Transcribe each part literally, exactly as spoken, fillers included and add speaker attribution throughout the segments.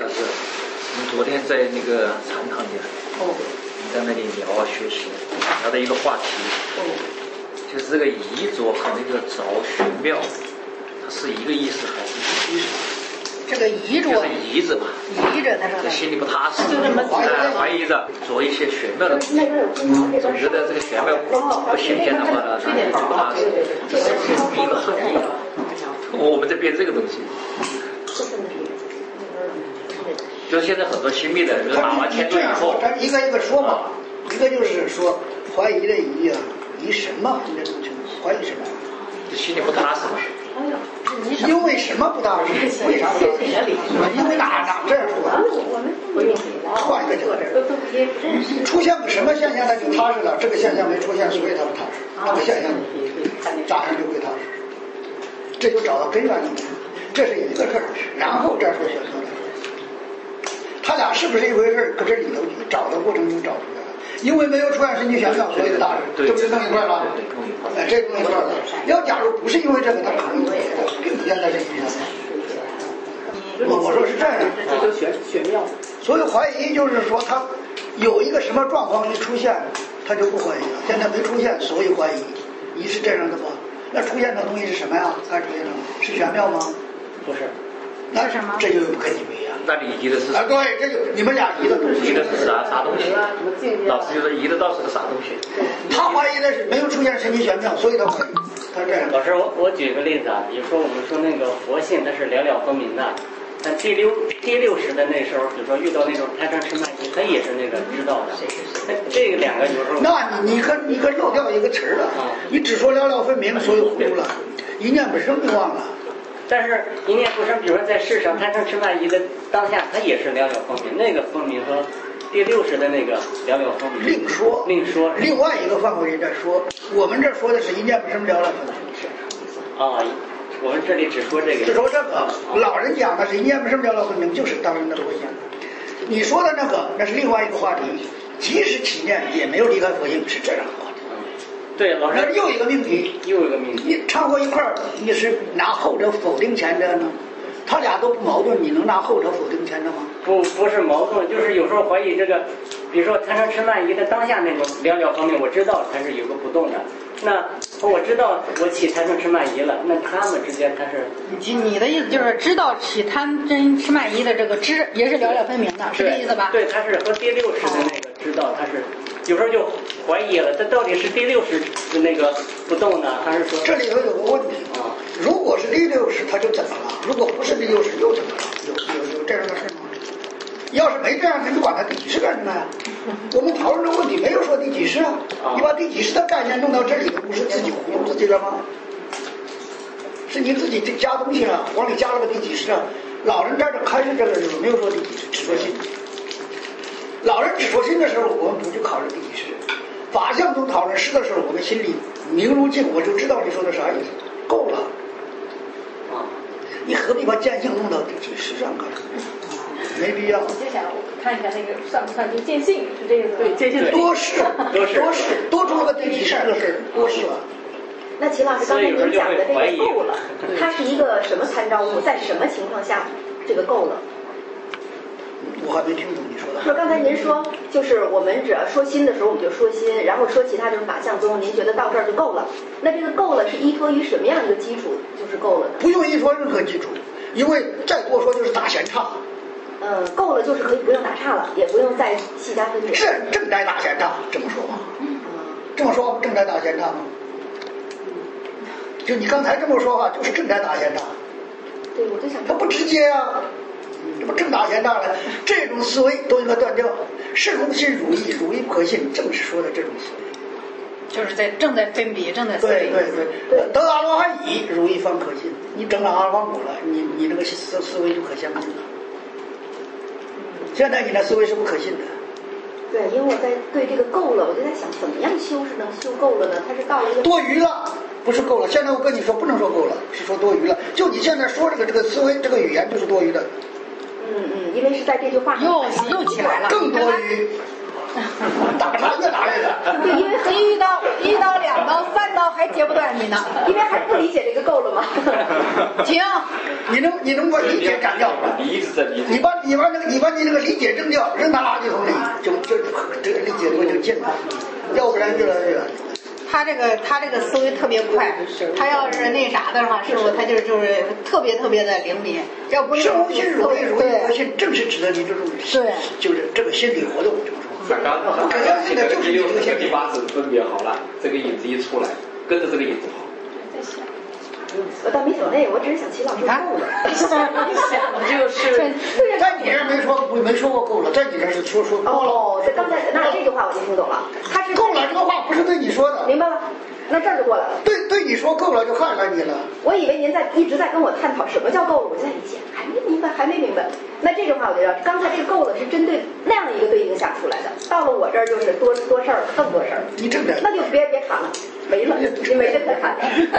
Speaker 1: 小时，我们昨天在那个禅堂里，哦，你在那里聊啊学习，聊的一个话题，哦，就是这个遗着和那个着玄妙，它是一个意思还是虚实？
Speaker 2: 这个疑着，
Speaker 1: 就是疑着嘛，
Speaker 2: 疑着他说的，
Speaker 1: 心里不踏实，哎，怀疑着做一些玄妙的东西，总觉得这个玄妙不新鲜的话呢，他就不踏实，这是一个含义。我们在编这个东西，就是现在很多新密的，就是打完天注以后，
Speaker 3: 咱一个一个说嘛，一个就是说怀疑的疑啊，疑什么？你这东西怀疑什么？
Speaker 1: 心里不踏实嘛。
Speaker 3: 因为什么不踏实？为啥不踏实？因为哪哪这样说？换一个角度，出现个什么现象它就踏实了，这个现象没出现，所以它不踏实。那个现象扎上就会踏实，这就找到根源里面，这是一个事儿。然后再说玄妙的事，他俩是不是一回事？搁这里头找的过程中找出来了。因为没有出现神奇玄妙，所以踏实，这不是弄一块了？哎，这弄一块了。要假如不是因为这个，他可能别的，并不现在这一样。我我说是这样，
Speaker 4: 这就玄玄妙。
Speaker 3: 所以怀疑就是说，他有一个什么状况一出现，他就不怀疑了。现在没出现，所以怀疑。疑是这样的吗？那出现的东西是什么呀？它出现的是玄妙吗？
Speaker 1: 不是。
Speaker 3: 那什么？这就跟你不一样。
Speaker 1: 那你疑的是
Speaker 3: 啊？对，这就你们俩疑的东西。
Speaker 1: 疑的是啥啥东西？老师就说疑的到底是个啥东西？
Speaker 3: 他怀疑的是没有出现神奇玄妙，所以他怀疑。他这样。
Speaker 5: 老师，我我举个例子啊，比如说我们说那个佛性，它是了了分明的。那第六第六识的那时候，比如说遇到那种贪嗔痴慢疑，它也是那个知道的。这个两个有时候。
Speaker 3: 那你你可你可漏掉一个词儿了。啊、你只说了了分明，所以糊涂了，一念本生就忘了。
Speaker 5: 但是一念不生，比如说在世上贪嗔痴慢疑的当下，它也是了了分明。那个分明和第六识的那个了了分明。
Speaker 3: 另说，
Speaker 5: 另说。
Speaker 3: 另外一个范围在说，我们这说的是一念不生了了分明。
Speaker 5: 啊，我们这里只说这个。
Speaker 3: 只说这个，老人讲的是一念不生了了分明，就是当然的佛性。你说的那个，那是另外一个话题，即使起念也没有离开佛性，是这样的话题。
Speaker 5: 对，老师，
Speaker 3: 那又一个命题，
Speaker 5: 又一个命题。
Speaker 3: 你掺和一块儿，你是拿后者否定前者呢？他俩都不矛盾，你能拿后者否定前者吗？
Speaker 5: 不，不是矛盾，就是有时候怀疑这个，比如说贪嗔痴慢疑的当下那种了了方面，我知道它是有个不动的。那我知道我起贪嗔痴慢疑了，那他们之间它是。
Speaker 2: 你你的意思就是知道起贪嗔痴慢疑的这个知也是了了分明的，是这意思吧？
Speaker 5: 对，它是和第六识的那个知道，它是有时候就怀疑了，这到底是第六识的那个不动呢，还是说
Speaker 3: 这里头有个问题啊？如果是第六识，它就怎么了？如果不是第六识，又怎么了？有有有这样的事吗？要是没这样，你管它第几识干什么呀？我们讨论这个问题没有说第几识啊，你把第几识的概念弄到这里，不是自己糊弄自己了吗？是你自己加东西了，往里加了个第几识啊？老人在这开始这个时候没有说第几识，只说心。老人只说心的时候，我们不去考虑第几识。法相中讨论识的时候，我们心里明如镜，我就知道你说的啥意思，够了。啊，你何必把见性弄到第几识上干什么？没必要。
Speaker 6: 我就想看一下那个算不算就见性，是这个吗？
Speaker 4: 对，见性
Speaker 3: 多事，多事，多事，多出个第几识的事，多事了。
Speaker 7: 那秦老师刚才您讲的这个够了，它是一个什么参照物？在什么情况下这个够了？
Speaker 3: 我还没听懂你说的。
Speaker 7: 说刚才您说，就是我们只要说心的时候，我们就说心，然后说其他就是法相宗，您觉得到这儿就够了？那这个够了是依托于什么样一个基础就是够了呢？
Speaker 3: 不用依托任何基础，因为再多说就是打闲岔。
Speaker 7: 嗯，够了就是可以不用打岔了，也不用再细加分解。
Speaker 3: 是正在打闲岔，这么说吗？嗯，这么说正在打闲岔吗？就你刚才这么说话，就是正在打闲岔。
Speaker 7: 对，我就想。
Speaker 3: 他不直接啊，这不正打闲岔了？这种思维都应该断掉。是空心如意，如意不可信，正是说的这种思维。
Speaker 2: 就是在正在分别，正在思
Speaker 3: 对对对，得阿罗汉已，如意方可信。你证了阿罗汉果了，你你这个思思维就可相信了。现在你的思维是不可信的。
Speaker 7: 对，因为我在对这个够了，我就在想，怎么样修是能修够了呢？它是到了一个
Speaker 3: 多余了，不是够了。现在我跟你说，不能说够了，是说多余了。就你现在说这个这个思维，这个语言就是多余的。
Speaker 7: 嗯嗯，因为是在这句话上
Speaker 2: 又又起来了，
Speaker 3: 更多余。 打他越打越远。
Speaker 7: 对，因为很
Speaker 2: 一刀、一刀、两刀、三刀还截不断你呢，
Speaker 7: 因为还不理解这个够了吗？
Speaker 2: 停！
Speaker 3: 你能你能把理解斩掉？
Speaker 1: 你一直在理解。
Speaker 3: 你把你把那个你把你那个理解扔掉，扔到垃圾桶里，就就这个理解力就进来，要不然越来越远。
Speaker 2: 他这个他这个思维特别快，他要是那啥的话，是不是他就就是特别特别的灵敏？要不是
Speaker 3: 生无心如意，如意无心，正是指的你这种
Speaker 2: 对，
Speaker 3: 就是这个心理活动。
Speaker 1: 刚刚
Speaker 3: 可相信的就是
Speaker 1: 六这个第八字分别好了，这个影子一出来，跟着这个影子跑。
Speaker 7: 我倒没想那个，我只是想齐老师够了。
Speaker 2: 就是
Speaker 3: 在你这儿没说没说过够了，在你这儿是说说够了。
Speaker 7: 哦，这刚才那这句话我就听懂了，他是
Speaker 3: 够了这个话不是对你说的。
Speaker 7: 明白了，那这儿就过来了。
Speaker 3: 对对，你说够了就害了你了。
Speaker 7: 我以为您在一直在跟我探讨什么叫够了，我就在理解，还没明白，还没明白。那这句话我就知道，刚才这个够了是针对那样的一个对应下出来的，到了我这儿就是多多事儿，更多事儿。
Speaker 3: 你正点，
Speaker 7: 那就别别砍了，没了，你没得可砍。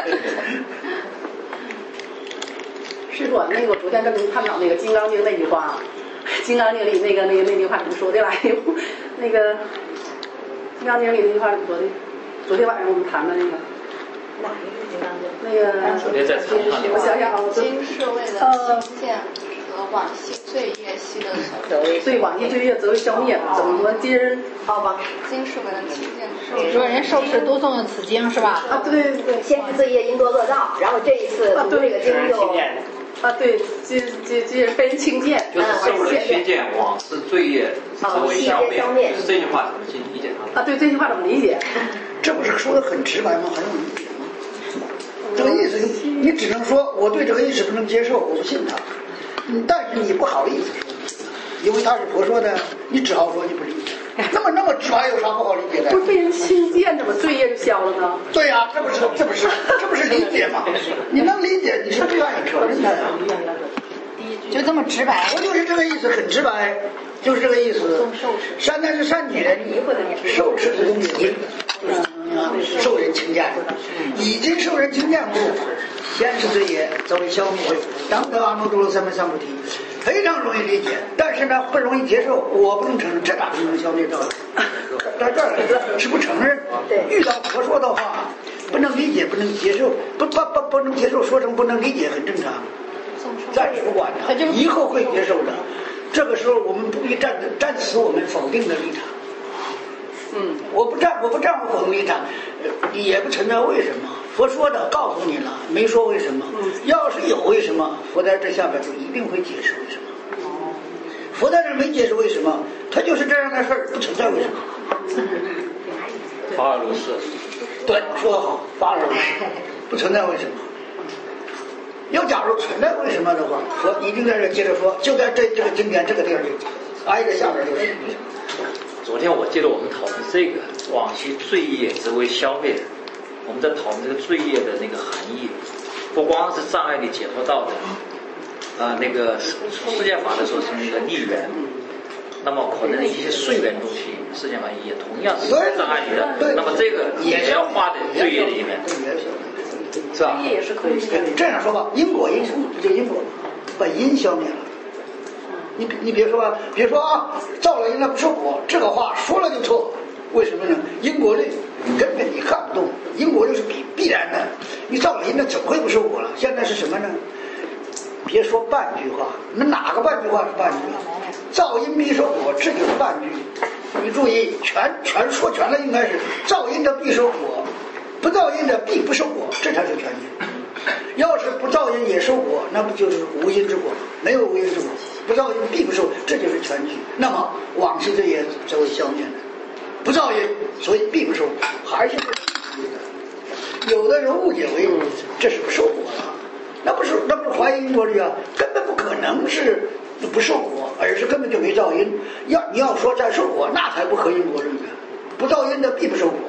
Speaker 4: 是说那个昨天跟您探讨那个《金刚经》那句话，《金刚经》里那个那个那句话怎么说的来着？那个《金刚经》里那句话怎么说的？昨天晚上我们谈的那个。
Speaker 7: 哪一个金刚经？
Speaker 4: 那个。
Speaker 1: 昨天在长上。
Speaker 4: 我想想啊，我
Speaker 8: 经是为了行见和往昔罪业悉的消灭。
Speaker 4: 对，往昔罪业则为消灭。怎么说？今日
Speaker 7: 好吧。
Speaker 8: 经是为了清见。
Speaker 2: 说人受持读诵此经是吧？
Speaker 4: 啊，对对对。
Speaker 7: 先是罪业因多恶道，然后这一次读这个经就。
Speaker 4: 啊，对，这这这被人轻贱，
Speaker 1: 就是受人轻贱，往事罪业则为消灭。这句话怎么去理解它？
Speaker 4: 啊，对，这句话怎么理解？
Speaker 3: 这不是说的很直白吗？很容易理解吗？这个意思，你只能说我对这个意思不能接受，我不信他。嗯，但是你不好意思说，因为他是佛说的，你只好说你不理解。那么那么直白有啥不好理解的？
Speaker 4: 不是被人轻贱，怎么罪业就消了呢？
Speaker 3: 对呀、啊，这不是这不是这不是理解吗？你能理解，你是不愿意承认的呀。
Speaker 2: 就这么直白，
Speaker 3: 我就是这个意思，很直白，就是这个意思。善男是善女人，受持此经已受人轻贱，已经受人轻贱故，先是罪业则为消灭，当得阿耨多罗三藐三菩提，非常容易理解，但是呢不容易接受，我不能承认，这哪能消灭掉了？在这儿是不承认，遇到佛说的话，不能理解，不能接受，不不不不能接受，说成不能理解很正常。暂时不管它，以后会接受的。这个时候我们不必站站死我们否定的立场。嗯，我不站，我不站我否定立场，也不存在为什么。佛说的告诉你了，没说为什么。要是有为什么，佛在这下边就一定会解释为什么。佛在这没解释为什么，他就是这样的事儿，不存在为什么。
Speaker 1: 法尔如是。
Speaker 3: 对，说得好，法尔如是，不存在为什么。要假如存在为什么的话，佛一定在这接着说，就在这这个经典这个地儿里，挨着下边就是。
Speaker 1: 昨天我记得我们讨论这个往昔罪业则为消灭，我们在讨论这个罪业的那个含义，不光是障碍力解脱道的，啊、呃，那个世间法的时候是那个逆缘，那么可能一些顺缘东西，世间法也同样是在障碍力的，那么这个也是要化的罪业的一面。是吧？
Speaker 4: 也是可以。
Speaker 3: 这样说吧，因果因素这因果本因消灭了。你你别说吧，别说啊，造了因了不受果，这个话说了就错。为什么呢？因果律根本你看不动，因果律是必必然的。你造了因了怎么会不受果了？现在是什么呢？别说半句话，那哪个半句话是半句？造因必受果，这就是半句。你注意，全全说全了，应该是造因的必受果。不造因的必不受果，这才是全句。要是不造因也受果，那不就是无因之果？没有无因之果，不造因必不受，这就是全句。那么往昔罪业则为消灭的，不造因，所以必不受果，还是有的人误解为这是不受果了，那不是那不是怀疑因果律啊，根本不可能是不受果，而是根本就没造因。要你要说在受果，那才不合因果律呢。不造因的必不受果。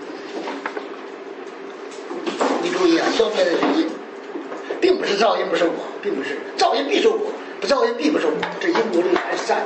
Speaker 3: 你注意啊，消灭的是因，并不是造因不受果，并不是造因必受果，不造因必不受果，这因果律还是在。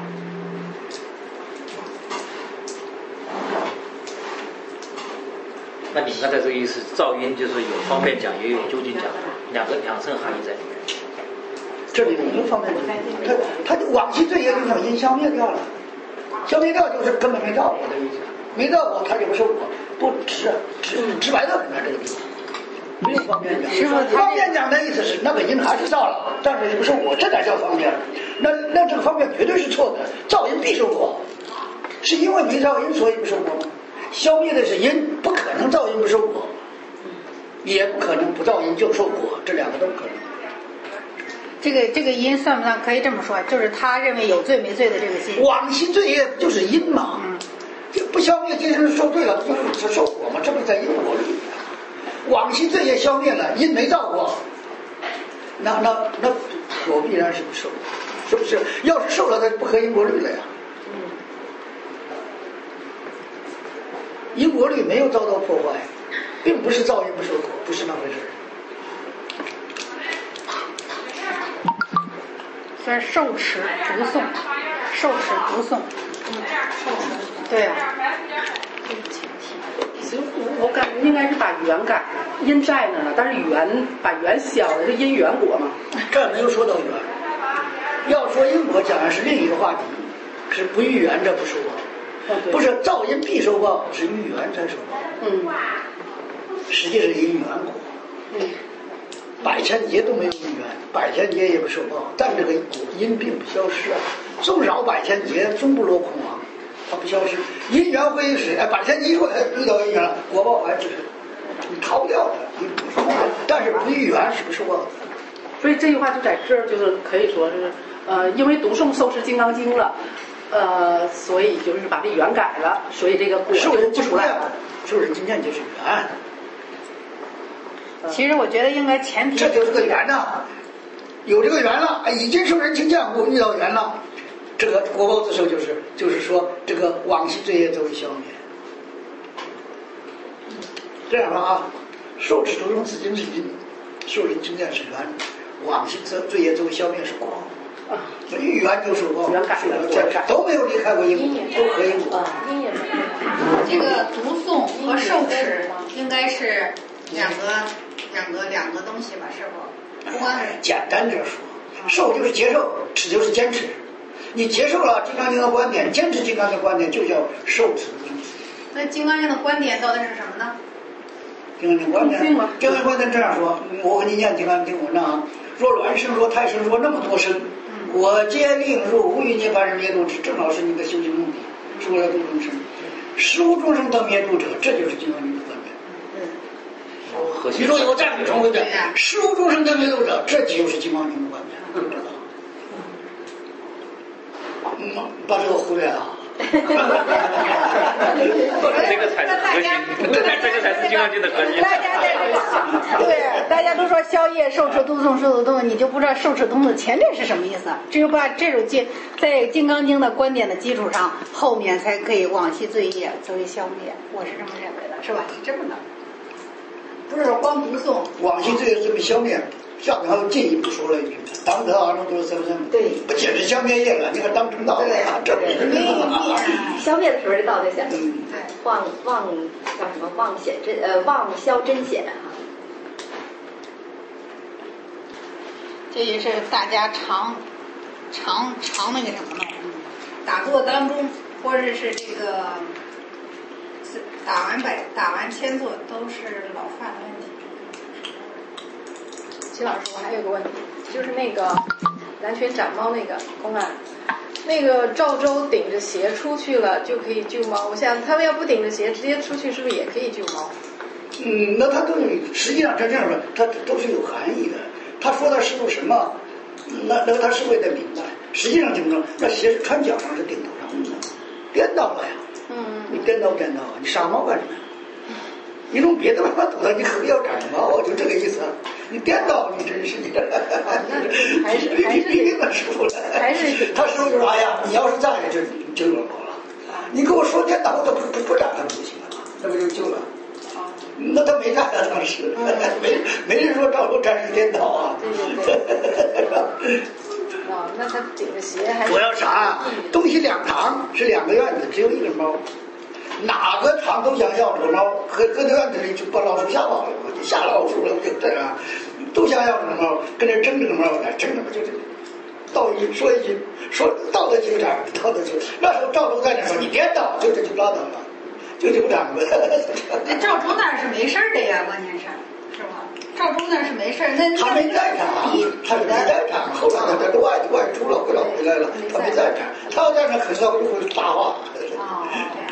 Speaker 1: 那你刚才这个意思，造因就是有方便讲，也有究竟讲，两个两层含义在里面。
Speaker 3: 这里有一个方面讲，他他往昔罪业就叫因消灭掉了， 消灭掉就是根本没造我的意思，没造我他就不是我，不直直直白的很在这个地方。没有方便讲，方便讲的意思是那个音还是造了，但是不是我，这才叫方便。那那这个方便绝对是错的，造音必受果，是因为没造音所以不受果吗？消灭的是因，不可能造音不受果，也不可能不造音就受果，这两个都不可能。
Speaker 2: 这个这个因算不算可以这么说？就是他认为有罪没罪的这个心。
Speaker 3: 往昔罪业就是因嘛，
Speaker 2: 嗯，
Speaker 3: 不消灭今生受罪了，就是受果嘛，这不是在因果里。往昔罪业消灭了，因没造过，那那那果必然是不受，是不是？要是受了，它就不合因果律了呀。因果律没有遭到破坏，并不是造因不受果，不是那回事。
Speaker 2: 所以受持读诵，受持读诵，嗯，对啊。
Speaker 4: 其实我感觉应该是把缘改了，因在那儿了，但是缘把缘消了，是因缘果嘛。
Speaker 3: 这没有说到缘，要说因果讲的是另一个话题，是不遇缘这不说，
Speaker 4: 哦、
Speaker 3: 不是造因必受报，是遇缘才受报。
Speaker 4: 嗯，
Speaker 3: 实际是因缘果。
Speaker 4: 嗯，
Speaker 3: 百千劫都没有因缘，百千劫也不受报，但这个果因并不消失啊，纵扰百千劫，终不落空亡。它不消失，因缘会使，哎，百千劫以后才遇到因缘了，果报还只是你逃不掉的，你不受，但是不遇缘是不受报的。
Speaker 4: 所以这句话就在这儿，就是可以说是，呃，因为读诵受持《金刚经》了，呃，所以就是把这缘改了，所以这个果就不出来了。
Speaker 3: 受人经验就是缘。
Speaker 2: 其实我觉得应该前提，
Speaker 3: 这就是个缘呐、啊，有这个缘了，已经受人经验过，遇到缘了。这个果报自受就是就是说这个往昔罪业都会消灭。这样说啊，受持读诵此经是因，受人经验是缘，往昔罪业都会消灭是果。啊，遇缘就受报，
Speaker 4: 缘改了，
Speaker 3: 都没有离开过因果，都合因果。
Speaker 6: 因也没有。
Speaker 2: 这个读诵和受持应该是两个两个两个东西吧？是否？不光是
Speaker 3: 简单着说，受就是接受，持就是坚持。你接受了《金刚经》的观点，坚持《金刚经》的观点，就叫受持。
Speaker 2: 那《金刚经》的观点到底是什么呢？
Speaker 3: 《金刚经》观点，《金刚经》观点这样说：我给你念《金刚经》文章啊，若卵生，若胎生，若那么多生，我皆令入无余涅槃人灭度之，正好是你的修行目的，是为了度众生。实无众生得灭度者，这就是《金刚经》的观点。嗯，你说我再补充一遍，实无众生得灭度者，这就是《金刚经》的观点，就知道。嗯，把这个忽略啊。
Speaker 1: 这个才是核心，这个才是金刚经的核心。
Speaker 2: 大家在这个对，大家都说消业受持读诵受读诵，你就不知道受持读诵前面是什么意思。只有把这种经在金刚经的观点的基础上，后面才可以往昔罪业作为消灭。我是这么认为的，是吧？是这么的，不是说光读诵，
Speaker 3: 往昔罪业这么消灭。下面还有进一步说了一句：“当得阿耨多罗三藐三菩提。”对，不仅是消灭业了，你看当成道了呀，这不是
Speaker 7: 消灭的时候，这道就显，
Speaker 3: 嗯，
Speaker 7: 妄妄叫什么？妄显真呃，妄消真显哈。
Speaker 2: 这也是大家常常常那个什么呢？打坐当中，或者是这个打完百打完千坐，都是老犯的问题。
Speaker 6: 齐老师，我还有个问题，就是那个南拳斩猫那个公案，那个赵州顶着鞋出去了就可以救猫，我想他们要不顶着鞋直接出去，是不是也可以救猫？
Speaker 3: 嗯，那他都实际上他这样说，他都是有含义的。他说的是什么？那那他是为了明白，实际上怎么着？那鞋是穿脚上是顶头上的，颠倒了呀。嗯，你颠倒颠倒，你杀猫干什么呀？你弄别的办法堵他，你何必要斩猫？就这个意思。你颠倒，你真是你这，
Speaker 6: 还是还是
Speaker 3: 逼逼的师傅了。
Speaker 6: 还是
Speaker 3: 他师傅就说：“哎呀，你要是在，就就有猫了。你跟我说颠倒，我都不不不斩他不行了，那不就救了？那他没在啊，当时没没人说赵州战士颠倒啊。
Speaker 6: 哦，那他顶着鞋还
Speaker 3: 主要啥？东西两堂是两个院子，只有一个猫。”哪个厂都想要这个猫，搁搁那院子里就把老鼠吓跑了，吓老鼠了，就这样，都想要这个猫，跟那争这个猫，争的不就这个？ 道一说一句，说道德经上，道德经。那时候赵州在那说：“你别道，就这就拉倒了，就这么长的。”
Speaker 2: 那赵州那是没事的呀，关键是，是吧？赵州那是没事，那
Speaker 3: 他没在场，他是没在场。后来他在外外出了，回来回来了，他没在场。他要在那，可能他就会发话。
Speaker 2: 哦，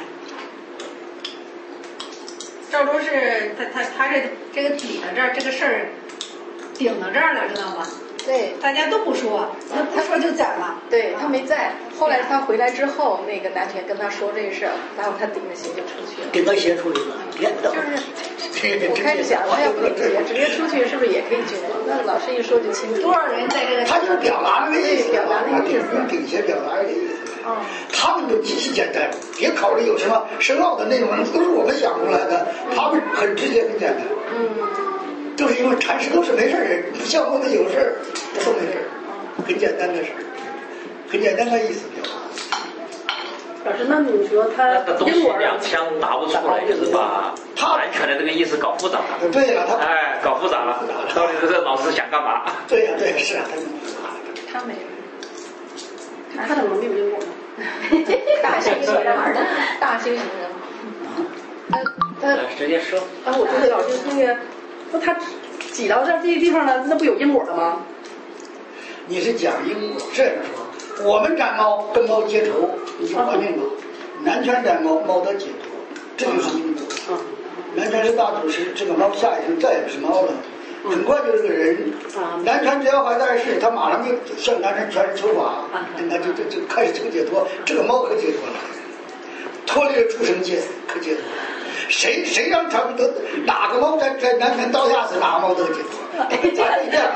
Speaker 2: 赵州是他他他是这个顶到这儿，这个事儿顶到这儿了，知道吗？
Speaker 6: 对，
Speaker 2: 大家都不说，他他说就斩了。
Speaker 6: 对他没在，后来他回来之后，那个南拳跟他说这事儿，然后他顶着鞋就出去了。
Speaker 3: 顶着鞋出去了，
Speaker 6: 就是我开始想，他要不顶着鞋直接出去，是不是也可以救了？那老师一说就清楚。
Speaker 2: 多少人在这个？
Speaker 3: 他就是表达那个意思，
Speaker 6: 表达那个意思，
Speaker 3: 顶鞋表达那个意思。
Speaker 6: 嗯，
Speaker 3: 他们都极其简单，别考虑有什么深奥的内容，都是我们想出来的。他们很直接，很简单。
Speaker 6: 嗯。
Speaker 3: 就是因为禅师都是没事人，不像我们有事儿都没事儿，很简单的事儿，很简单的意思表达。
Speaker 4: 老师，那你说他
Speaker 1: 那个东西两枪拿不出来，就是把完全的这个意思搞复杂了。
Speaker 3: 对了，他
Speaker 1: 哎，搞复杂了，到底这个老师想干嘛？
Speaker 3: 对呀、啊，对呀、啊，是啊，
Speaker 6: 他他没有。
Speaker 4: 他怎么没有因果呢？
Speaker 7: 大修行人玩的，
Speaker 6: 大修行人。他他
Speaker 5: 直接说。
Speaker 4: 啊，我知道，就是那个，那他挤到这这个地方了，那不有因果了吗？
Speaker 3: 你是讲因果，这样说，我们斩猫跟猫结仇，你就怀孕了；南拳斩猫，猫得解脱，这就是因果。
Speaker 4: 嗯，
Speaker 3: 南拳是大祖师，这个猫下一生再也不是猫了。很快就是个人，南拳只要还在世，他马上就向南拳全是求法，那就就就开始求解脱。这个猫可解脱了，脱离了畜生界，可解脱了。谁谁让他们得哪个猫在在南拳刀下死，哪个猫得解脱？这这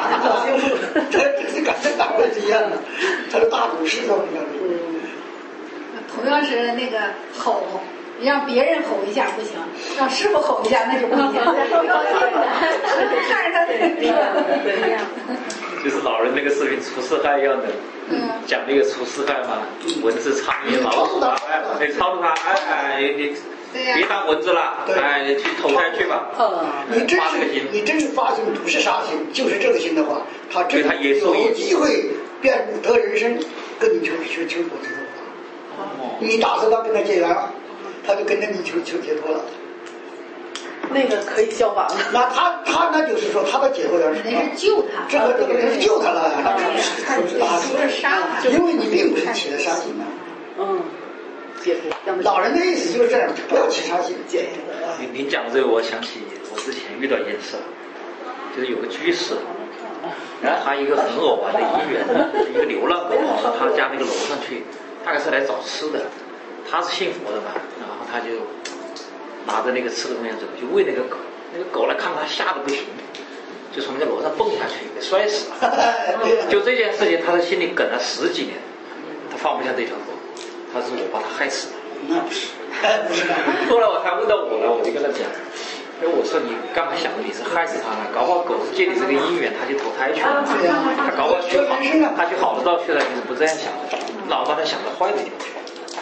Speaker 3: 这感觉哪会是一样的？他是大祖师都是这样。
Speaker 2: 同样是那个吼。你让别人吼一下不行，让师傅吼一下那就不行。看着他这个不一样，不一样。
Speaker 1: 就是老人那个视频除四害一样的，嗯，讲那个除四害嘛，蚊子、苍蝇、老鼠啊，哎，你超度它，哎哎，你别当蚊子了，哎，去投胎去吧。
Speaker 3: 你真是你真是发心不是杀心，就是这个心的话，他真
Speaker 1: 他也
Speaker 3: 有机会变得人身，跟你求求求果解脱。你打算他跟他结缘了？他就跟着你求求解脱了，
Speaker 4: 那个可以消亡了。
Speaker 3: 那他他那就是说他的解脱缘是什么？
Speaker 2: 那是救他，
Speaker 3: 这个这个是救他了，那不是
Speaker 2: 不是打死，不是杀他，
Speaker 3: 因为你并不是起了杀心呐。
Speaker 4: 嗯，解脱。
Speaker 3: 老人的意思就是这样，不要起杀心，解脱。
Speaker 1: 您您讲这个，我想起我之前遇到一件事，就是有个居士，然后他一个很偶然的因缘，一个流浪狗到他家那个楼上去，大概是来找吃的。他是信佛的嘛，然后他就拿着那个吃的东西走，就喂那个狗，那个狗呢看到他吓得不行，就从那个楼上蹦下去，给摔死了。就这件事情，他的心里梗了十几年，他放不下这条狗，他说我把他害死了。
Speaker 3: 那不是，不是。
Speaker 1: 后来我他问到我了，我就跟他讲，哎，我说你干嘛想着你是害死他了？搞不好狗是借你这个因缘，他就投胎去了。他搞不好去好，他去好的道去了，你是不这样想的，老把他想着坏的地方去。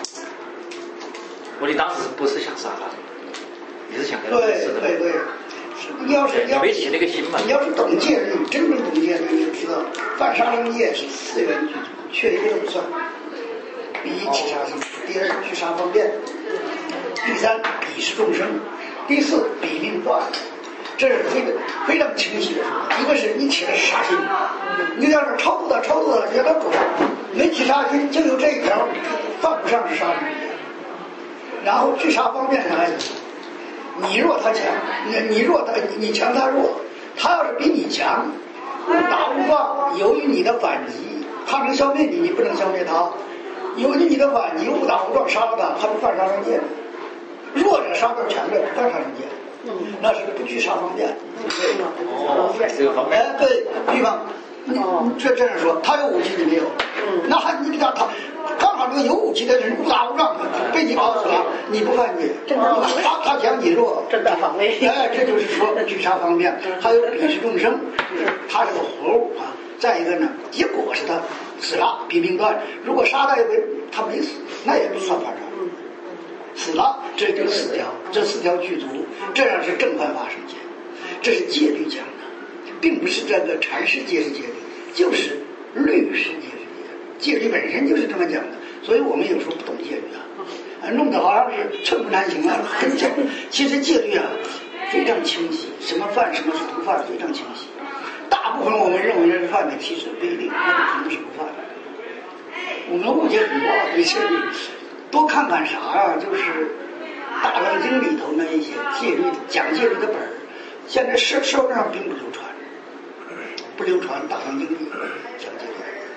Speaker 1: 我你当时不是想杀他，你是想给他死的。
Speaker 3: 对对对，你要是
Speaker 1: 你没起那个心嘛。
Speaker 3: 你要是懂戒律，真正懂戒律，你就知道犯杀生业是四元具足，缺一个都不算。第一起杀心，第二去杀方便，第三鄙视众生，第四比命断，这是非常非常清晰的。一个是你起的是杀心，你要是超度的超度的原来狗没起杀心，就有这一条，犯不上是杀生。然后去杀方便啥意思？你弱他强，你你弱他你强他弱，他要是比你强，误打误撞，由于你的反击，他能消灭你，你不能消灭他。由于你的反击，误打误撞杀了他，他不犯杀生戒。弱者杀掉强者，不犯杀生戒，那是不去杀方便。
Speaker 1: 哦，这个方面。
Speaker 3: 哎，对，比方你这这样说，他有武器你没有，那还你让他。刚好这个有武器的人误打误撞被你搞死了，你不犯戒，他他强你弱，
Speaker 4: 正大防卫。
Speaker 3: 哎，这就是说举杀方便，还有鄙视众生，就是他是个活物啊。再一个呢，结果是他死了，比命断。如果杀他一回，他没死，那也不算犯杀。死了，这就四条，这四条具足，这样是正犯法生戒，这是戒律讲的，并不是这个禅师戒是戒律，就是律师戒是戒。 戒律本身就是这么讲的，所以我们有时候不懂戒律啊，啊，弄得好像是寸步难行了，很简。其实戒律啊非常清晰，什么犯什么是不犯非常清晰。大部分我们认为是犯的，其实不一定，那可能是不犯。我们误解很多对戒律，多看看啥啊，就是《大藏经》里头那一些戒律讲戒律的本儿，现在社社会上并不流传，不流传《大藏经》里讲戒律。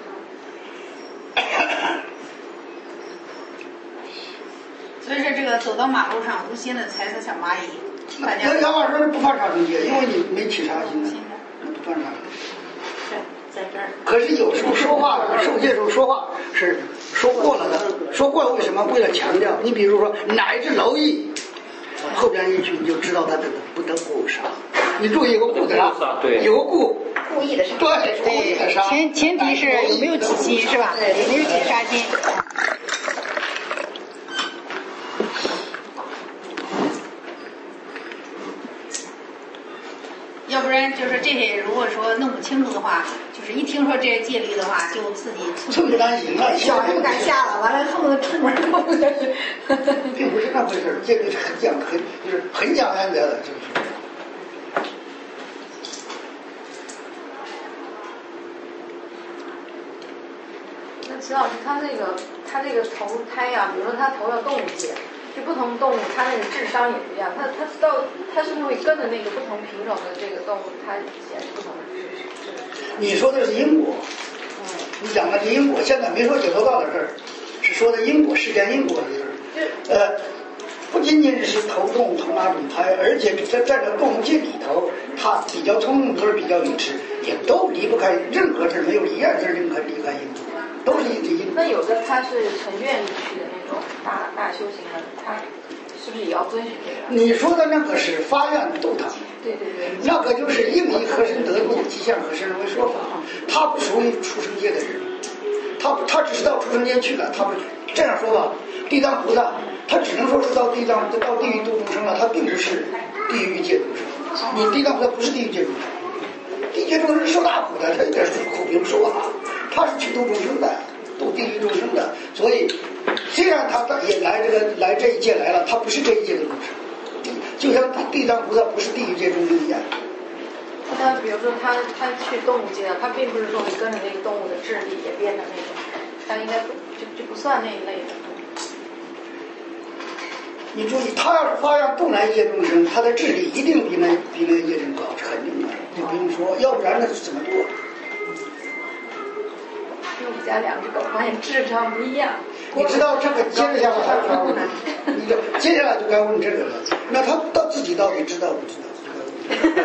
Speaker 2: 所以说这个走到马路上无心的踩踩小蚂蚁，大家
Speaker 3: 杨老师不犯杀生戒，因为你没起杀心呢，不犯杀。
Speaker 2: 在这儿。
Speaker 3: 可是有时候说话，受戒时候说话是说过了的，说过了为什么？为了强调。你比如说乃至蝼蚁，后边一句你就知道他这个不得故杀。你注意有个故的杀，有个故
Speaker 7: 故意的杀，
Speaker 3: 对，故意的杀。
Speaker 2: 前前提是有没有起心是吧？对，有没有起杀心。要不然就是这些，如果说弄不清楚的话，就是一听说这些戒律的话，就自己
Speaker 3: 寸步难行了，
Speaker 2: 小人不敢下了，完了恨不得出门都不敢。
Speaker 3: 并不是那回事儿，戒律是很讲很就是很讲原则的，就是。
Speaker 6: 那齐老师，他那个他这个投胎呀、啊，比如说他投了动物界。就不同动物，它那个智商也不一样。它它到它是不是会跟着那个不同品种的这个动物，它显示不同的智智？
Speaker 3: 你说的是因果，
Speaker 6: 嗯，
Speaker 3: 你讲的是因果。现在没说解脱道的事儿，是说的因果，世间因果的事儿。呃，不仅仅是投动物投哪种胎，而且在在这动物界里头，它比较聪明或者比较愚痴，也都离不开任何事，没有一样事离开离开因果，都是因因果。
Speaker 6: 那有的他是成愿力去的那种大大修行的，他是不是也要遵循这个？
Speaker 3: 你说的那个是发愿度他，
Speaker 6: 对对对，
Speaker 3: 那个就是应以和身得度，即向和身为说法，他不属于出生界的人，他他只是到出生界去了，他不这样说吧。地藏菩萨他只能说是到地藏到地狱度众生了，他并不是地狱界众生。你地藏菩萨不是地狱界众生，地狱界众生是受大苦的，他一点苦不用受啊，他是去度众生的。度地狱众生的，所以虽然他也来这个来这一届来了，他不是这一届的众生，就像地藏菩萨不是地狱界众生一样。
Speaker 6: 那比如说他他去动物界了，他并不是说会跟着那个动物的智力也变成那种，他应该不就就不算那一类的。
Speaker 3: 你注意，他要是发扬度来一届众生，他的智力一定比那比那一届人高，是肯定的，你不用说，要不然那是怎么做？
Speaker 6: 因为我们家两只狗发现智商不一样。
Speaker 3: 你知道这个接着下来还要问，你这接下来就该问这个了。那他到自己到底知道不知道？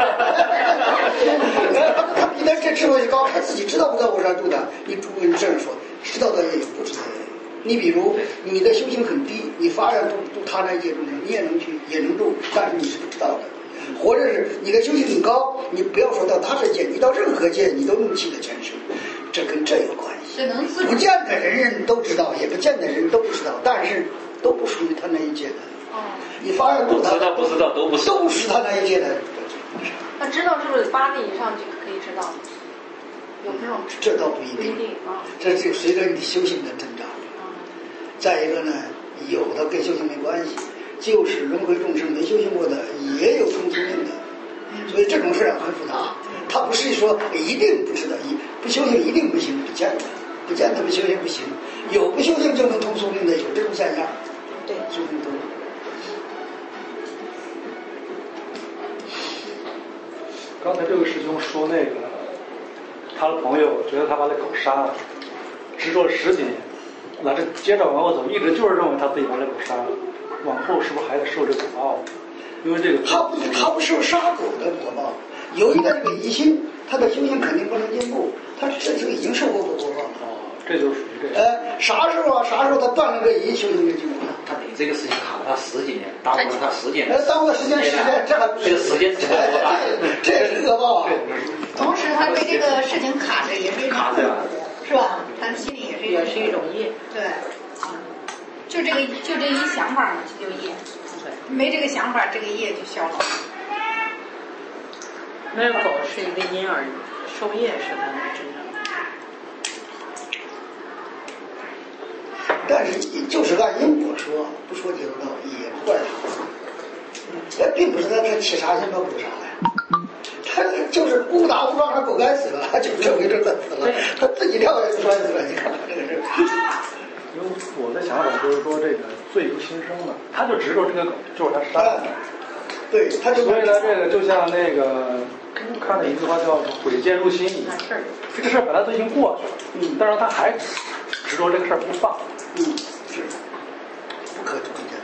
Speaker 3: 他比他这智慧高，他自己知道不知道为啥度的？你主你这样说，知道的也有，不知道的也有。你比如你的修行很低，你发愿度度他那一界众生，你也能去也能度，但是你是不知道的。或者是你的修行很高，你不要说到他这界，你到任何界你都能起得全身，这跟这有关系。不见得人人都知道，也不见得人都不知道，但是都不属于他那一界的。
Speaker 6: 哦。
Speaker 3: 你发愿度他，
Speaker 1: 知道不知道都不是，
Speaker 3: 都是他那一界的。
Speaker 6: 那知道是不是八地以上就可以知道？有这种？
Speaker 3: 这倒不一定。
Speaker 6: 不一定啊。
Speaker 3: 这就随着你修行的增长。再一个呢，有的跟修行没关系。就是轮回众生没修行过的也有通聪明的，所以这种事啊很复杂。他不是说一定不知道，一不修行一定不行，不见得，不见得不修行不行。有不修行就能通聪明的，有这种现象。
Speaker 6: 对，
Speaker 3: 修行多。
Speaker 9: 刚才这个师兄说那个，他的朋友觉得他把那狗杀了，执着十几年，那这接着往后走，一直就是认为他自己把那狗杀了。往后是不是还得受这个报？因为这个
Speaker 3: 他不他不受杀狗的果报，有一个这个疑心，他的修行肯定不能进步，他这就已经受过果报了。
Speaker 9: 哦，这就属于这个。
Speaker 3: 呃，啥时候啊？啥时候他断了这疑，修行就进步了。
Speaker 1: 他给这个事情卡了他十几年，耽误了他时间。
Speaker 3: 呃，耽误了时间，时间这还不
Speaker 1: 这个时间怎么多大？
Speaker 3: 这也是恶报啊。
Speaker 2: 同时，他被这个事情卡着，也是一种
Speaker 1: 卡着，
Speaker 2: 是吧？他的心里也是
Speaker 4: 也是一种业。
Speaker 2: 对。就这个，就这一想法嘛，就业；没这个想法，这个业就消了。
Speaker 4: 那个狗是一个因而已，受业是它的真正。
Speaker 3: 但是就是按因果说，不说结果道也不怪他。那并不是他他起杀心他补啥来，他就是误打误撞他狗该死了，他就认为这个死了，他自己跳下去摔死了。你看这个是。
Speaker 9: 因为我的想法就是说，这个罪由心生的，他就执着这个狗，就是他杀的。
Speaker 3: 对，他就。
Speaker 9: 所以呢，这个就像那个看了一句话叫“悔见入心”一样，这个事儿本来都已经过去了，嗯，但是他还执着这个事儿不放，
Speaker 3: 嗯，是不可推荐。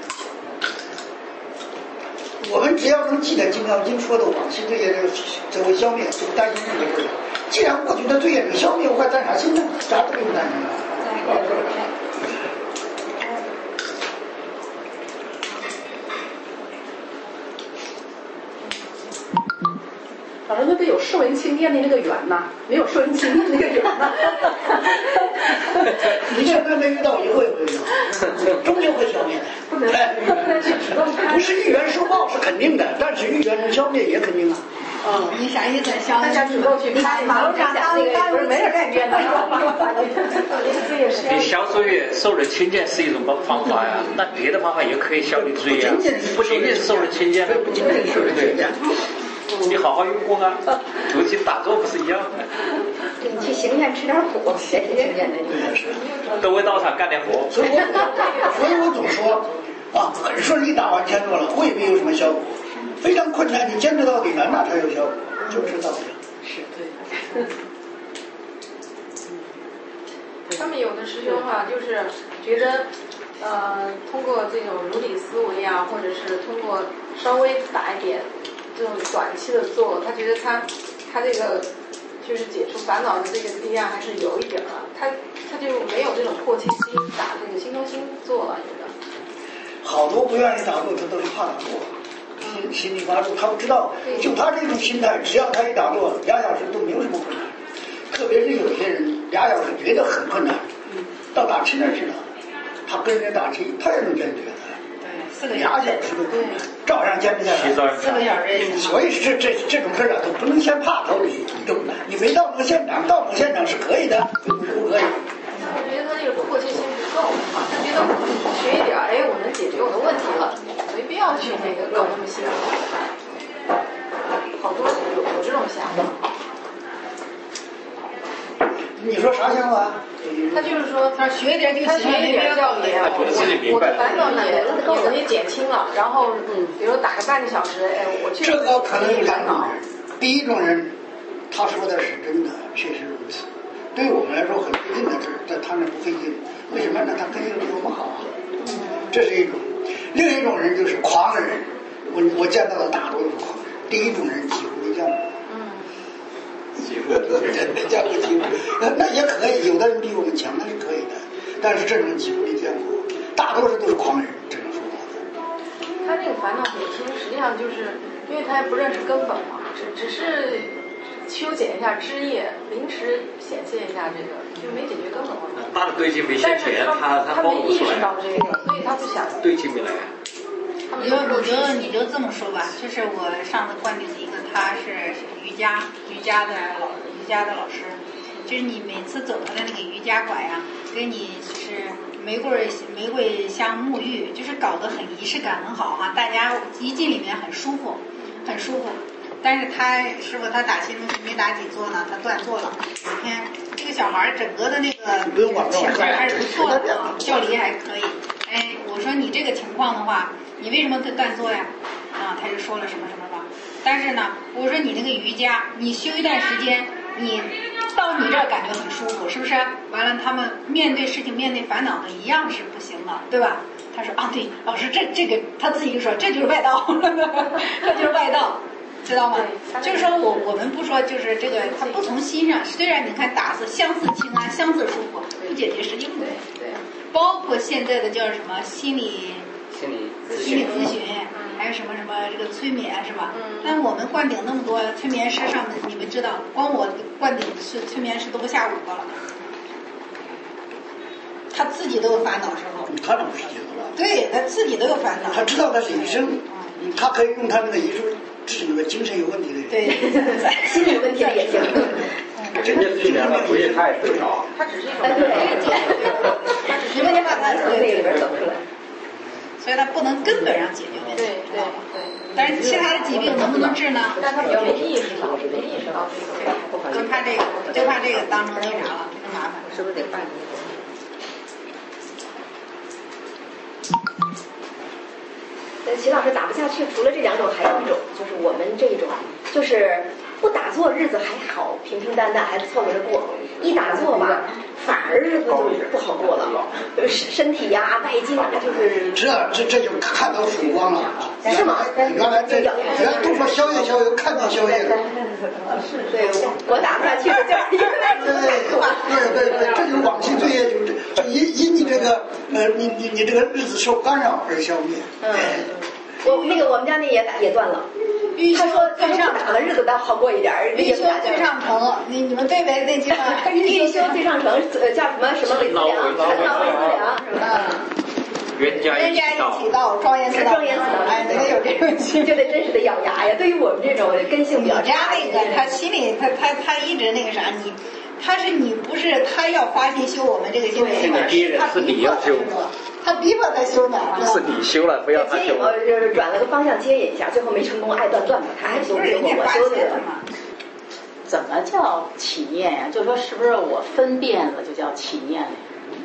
Speaker 3: 我们只要能记得《金刚经》说的往昔罪业这为消灭，就不担心这个事儿。既然过去的罪业能消灭，我还担啥心呢？啥都不担心了。
Speaker 4: 老师，那得有受人轻念的那个缘呐，没有受人轻念那个缘呐。
Speaker 3: 你现在没遇到，以后也会遇到，终究会消灭的。
Speaker 4: 不能，不能去主动看。
Speaker 3: 不是遇缘受报是肯定的，但是遇缘能消灭也肯定啊。
Speaker 2: 嗯，你啥意思？消灭？
Speaker 4: 大家主动去看马路上当当不是没人改变的。
Speaker 1: 你消除业受人轻贱是一种方法呀，那别的方法也可以消你罪呀，不仅仅是受人轻贱，
Speaker 3: 不仅仅是受人轻贱。
Speaker 1: 你好好用功啊，读经打坐不是一样的？
Speaker 7: 你去行愿吃点苦，也挺轻贱的。
Speaker 1: 都为道场干点活。
Speaker 3: 所以我所以我总说啊，很顺利打完天座了，未必有什么效果。非常困难，你坚持到底了，那才有效果，就是道理。
Speaker 4: 是对。
Speaker 6: 他们有的师兄哈、啊，就是觉得，呃，通过这种如理思维啊，或者是通过稍微打一点这种短期的做，他觉得他他这个就是解除烦恼的这个力量还是有一点了，他他就没有这种迫切心，打这个心中心做了，有的。
Speaker 3: 好多不愿意打坐，他都是怕打坐。心心里发怒，他不知道，就他这种心态，只要他一打坐，俩小时都没有什么困难。特别是有些人俩小时觉得很困难，到打气那儿去了，他跟人打气，他也能坚决的。
Speaker 2: 对，四个
Speaker 3: 俩小时的困难，照样坚持下来。
Speaker 2: 四个小时也行。
Speaker 3: 所以这这这种事儿啊，都不能先怕头里动的。你没到那个现场，到那个现场是可以的，不是不可以。
Speaker 6: 我觉得他这个迫切心不够，他觉得学一点，哎，我能解决我的问题了，没必要去那个搞那么辛苦。好多有有这种想法。
Speaker 3: 你说啥想法？
Speaker 6: 他就是说，
Speaker 2: 他学一点就
Speaker 6: 他学一点教也，我的烦恼也也也减轻了。然后，嗯，比如打个半个小时，哎，我去。
Speaker 3: 这个可能有两种人，第一种人，他说的是真的，确实如此。对我们来说很费劲的事，在他那不费劲，为什么呢？他根性比我们好啊。这是一种。另一种人就是狂人，我我见到的大多数狂人。第一种人几乎没见过。几乎没见过几乎，那那也可以，有的人比我们强，那是可以的。但是这种几乎没见过，大多数都是狂人，这种说法。
Speaker 6: 他这个烦恼减轻，实际上就是因为他也不认识根本嘛，只只是修剪一下枝叶，临时显现一下这个，就没解决根本问题。
Speaker 1: 大的对境没显现，他
Speaker 6: 他没意识到这个，所以他不想。
Speaker 1: 对境没来。
Speaker 2: 你就你就你就这么说吧，就是我上次灌顶的一个，他是瑜伽瑜伽的老瑜伽的老师，就是你每次走他的那个瑜伽馆呀，给你是玫瑰玫瑰香沐浴，就是搞得很仪式感很好哈、啊，大家一进里面很舒服，很舒服。但是他师傅他打心东西没打几座呢，他断座了。你看这个小孩整个的那个气质还是不错的，教理还可以。哎，我说你这个情况的话，你为什么断座呀？啊，他就说了什么什么吧。但是呢，我说你那个瑜伽，你修一段时间，你到你这儿感觉很舒服，是不是？完了，他们面对事情、面对烦恼的一样是不行的，对吧？他说啊，对，老师，这这个他自己就说这就是外道，这就是外道。知道吗？就是说我我们不说，就是这个他不从心上。虽然你看打字相似清安，相似舒服，不解决实际问题。
Speaker 6: 对，
Speaker 2: 包括现在的叫什么心理
Speaker 5: 心理
Speaker 2: 心理咨询，还有什么什么这个催眠是吧？但我们灌顶那么多催眠师上面，你们知道，光我灌顶是催眠师都不下五个了。他自己都有烦恼时候。
Speaker 3: 他那不是解决了？
Speaker 2: 对，他自己都有烦恼。
Speaker 3: 他知道他是医生，他可以用他那个医术。治有个精神有问题的人，
Speaker 2: 对，
Speaker 7: 心理有问题的也行。
Speaker 10: 人家治疗的不也太治疗？
Speaker 6: 他只是一种
Speaker 7: 对，
Speaker 2: 你们把他
Speaker 7: 边走出来。
Speaker 2: 所以它不能根本上解决问题，
Speaker 6: 对对对。
Speaker 2: 但是其他的疾病能不能治呢？
Speaker 4: 但他没意识到，没意识到这个不可以。
Speaker 2: 就怕这个，就怕这个当成那啥了，那麻烦。
Speaker 4: 是不是得办？
Speaker 7: 呃，齐老师打不下去，除了这两种，还有一种就是我们这种，就是不打坐日子还好，平平淡淡还凑合着过，一打坐吧，反而日子就不好过了，身身体呀、外境啊，就是
Speaker 3: 这这这就看到曙光了，
Speaker 7: 是吗？
Speaker 3: 你刚才这人都说宵夜宵夜，看到宵夜了。
Speaker 7: 对，我打不下去，就是因为
Speaker 3: 对对对，这就是往期罪业，就是就因因你这个呃，你你你这个日子受干扰而消灭。
Speaker 7: 嗯，我那个我们家那也也断了。他说他说不打的日子倒好过一点儿，
Speaker 2: 欲修最上乘，你你们对没那句话？
Speaker 7: 欲修最上乘，呃，叫什么什么为资粮，陈老为资粮，是吧？
Speaker 1: 冤家
Speaker 2: 一起到，庄严寺道，
Speaker 7: 庄严寺道，
Speaker 2: 哎，得有这个心，
Speaker 7: 就得真是得咬牙呀。对于我们这种根性比较
Speaker 2: 差，那个他心里他他他一直那个啥，你他是你不是他要发心修我们这个心里，他
Speaker 1: 是你要修。
Speaker 2: 他逼迫他修的，
Speaker 1: 是你修了，不要他修。
Speaker 7: 呃，就是转了个方向接引一下，最后没成功，爱断断吧，他还修不修我修的。
Speaker 4: 怎么叫起念呀？就说是不是我分辨了就叫起念了？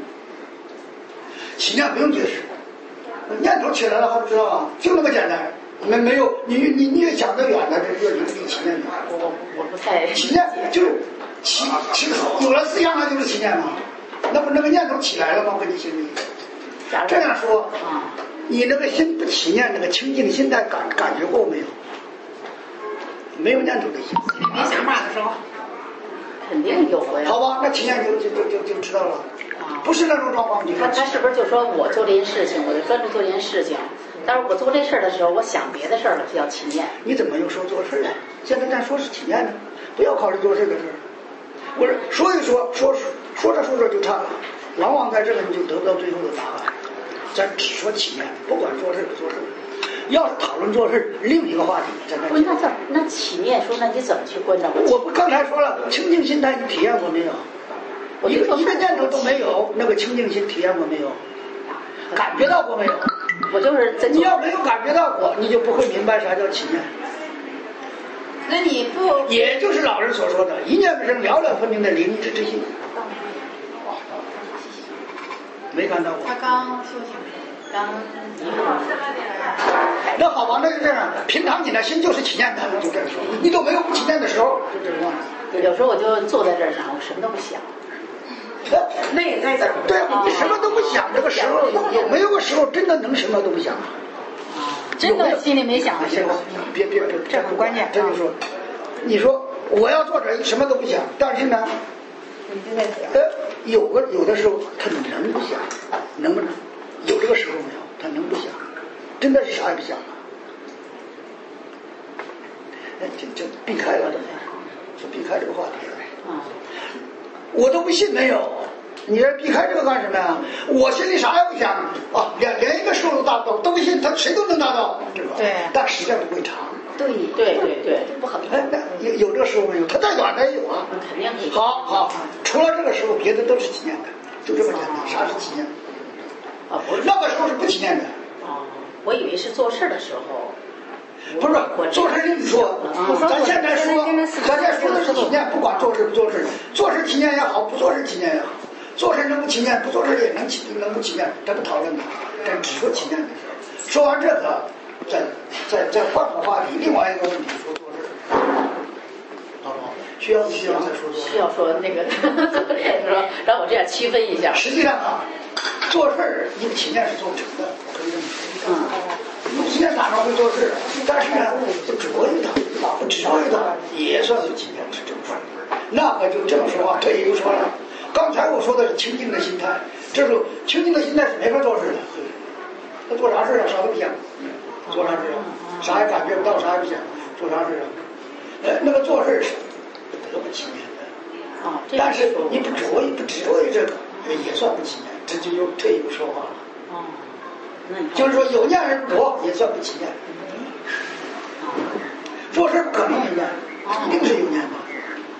Speaker 3: 起念不用解释，念头起来了还不知道啊，就那么简单。没没有，你你你越想得远了，这越容易起念的。
Speaker 4: 我我我不太。
Speaker 3: 起念就是起起有了思想，那就是起念嘛。那不那个念头起来了吗？跟你心里。这样说，你那个心不起念，那个清净心态感感觉过没有？没有念头的心，
Speaker 2: 没想法的时候，
Speaker 4: 肯定有的呀。
Speaker 3: 好吧，那起念就就就就就知道了。不是那种状况，你
Speaker 4: 他他是不是就说我做这件事情，我就专注做这件事情？但是我做这事儿的时候，我想别的事儿了，就叫起念。
Speaker 3: 你怎么又说做事呢？现在咱说是起念呢，不要考虑做事的事儿。不是说一说说说着说着就差了，往往在这个你就得不到最后的答案。咱只说起念，不管做事不做事。要是讨论做事，另一个话题。
Speaker 4: 不是那叫那起念说，那你怎么去关照？
Speaker 3: 我不刚才说了，清净心态你体验过没有？一个一个念头都没有，那个清净心体验过没有？感觉到过没有？
Speaker 4: 我就是
Speaker 3: 你要没有感觉到过，你就不会明白啥叫起念。
Speaker 2: 那你不，
Speaker 3: 也就是老人所说的“一念之生，了了分明的灵之之心”。没看到过。
Speaker 2: 他刚修行，刚。
Speaker 3: 那好吧，那就这样。平常你的心就是起念的，就这样说。你都没有不起念的时候，就这个样子。
Speaker 4: 有时候我就坐在这儿上，我什么都不想。
Speaker 3: 那也在这儿。对，你什么都不想，这个时候有没有个时候真的能什么都不想？
Speaker 2: 真的心里没想的时候，
Speaker 3: 别别别，
Speaker 2: 这很关键。
Speaker 3: 这就说，你说我要做这什么都不想，但是呢，呃，有个有的时候他能不想，能不能？有这个时候没有？他能不想？真的是啥也不想了。哎，就就避开了，就避开这个话题了。
Speaker 4: 啊，
Speaker 3: 我都不信没有。你这避开这个干什么呀？我心里啥也不想啊，连连一个时候都达不到，都不信他谁都能达到，对吧？
Speaker 2: 对。
Speaker 3: 但时间不会长。
Speaker 7: 对
Speaker 4: 对对对，
Speaker 7: 不好。
Speaker 3: 哎，那有有这个时候没有？他再短他也有啊。
Speaker 4: 肯定可以。
Speaker 3: 好好，除了这个时候，别的都是起念的，就这么简单。啥是起念？
Speaker 4: 啊，不是。
Speaker 3: 那个时候是不起念的。
Speaker 4: 啊，我以为是做事的时候。
Speaker 3: 不是做事另说，咱现在说，咱现在说的是起念，不管做事不做事，做事起念也好，不做事起念也好，做事能不起念，不做事也能起，能不起念，咱不讨论的，咱只说起念的事。说完这个，再再再换个话题，另外一个问题说做事，好不好？需要需要再说做事。
Speaker 4: 需要说那个，说让我这样区分一下。
Speaker 3: 实际上啊，做事你起念是做不成的，可以这么说。
Speaker 4: 嗯。
Speaker 3: 起念哪能会做事？但是呢，不着一道，不着一道也算是起念，是这么说。那个就这么说话，退一步说了。刚才我说的是清净的心态，这时候清净的心态是没法做事的。他做啥事啊？啥都不想，做啥事啊？啥也感觉不到，啥也不想，做啥事啊？呃，那个做事是不得不起念的。
Speaker 4: 啊，
Speaker 3: 但是你不着意不执着于这个，也算不起念，这就又退一步说话了。
Speaker 4: 哦。
Speaker 3: 就是说有念而不着也算不起念，做事不可能没念，一定是有念的。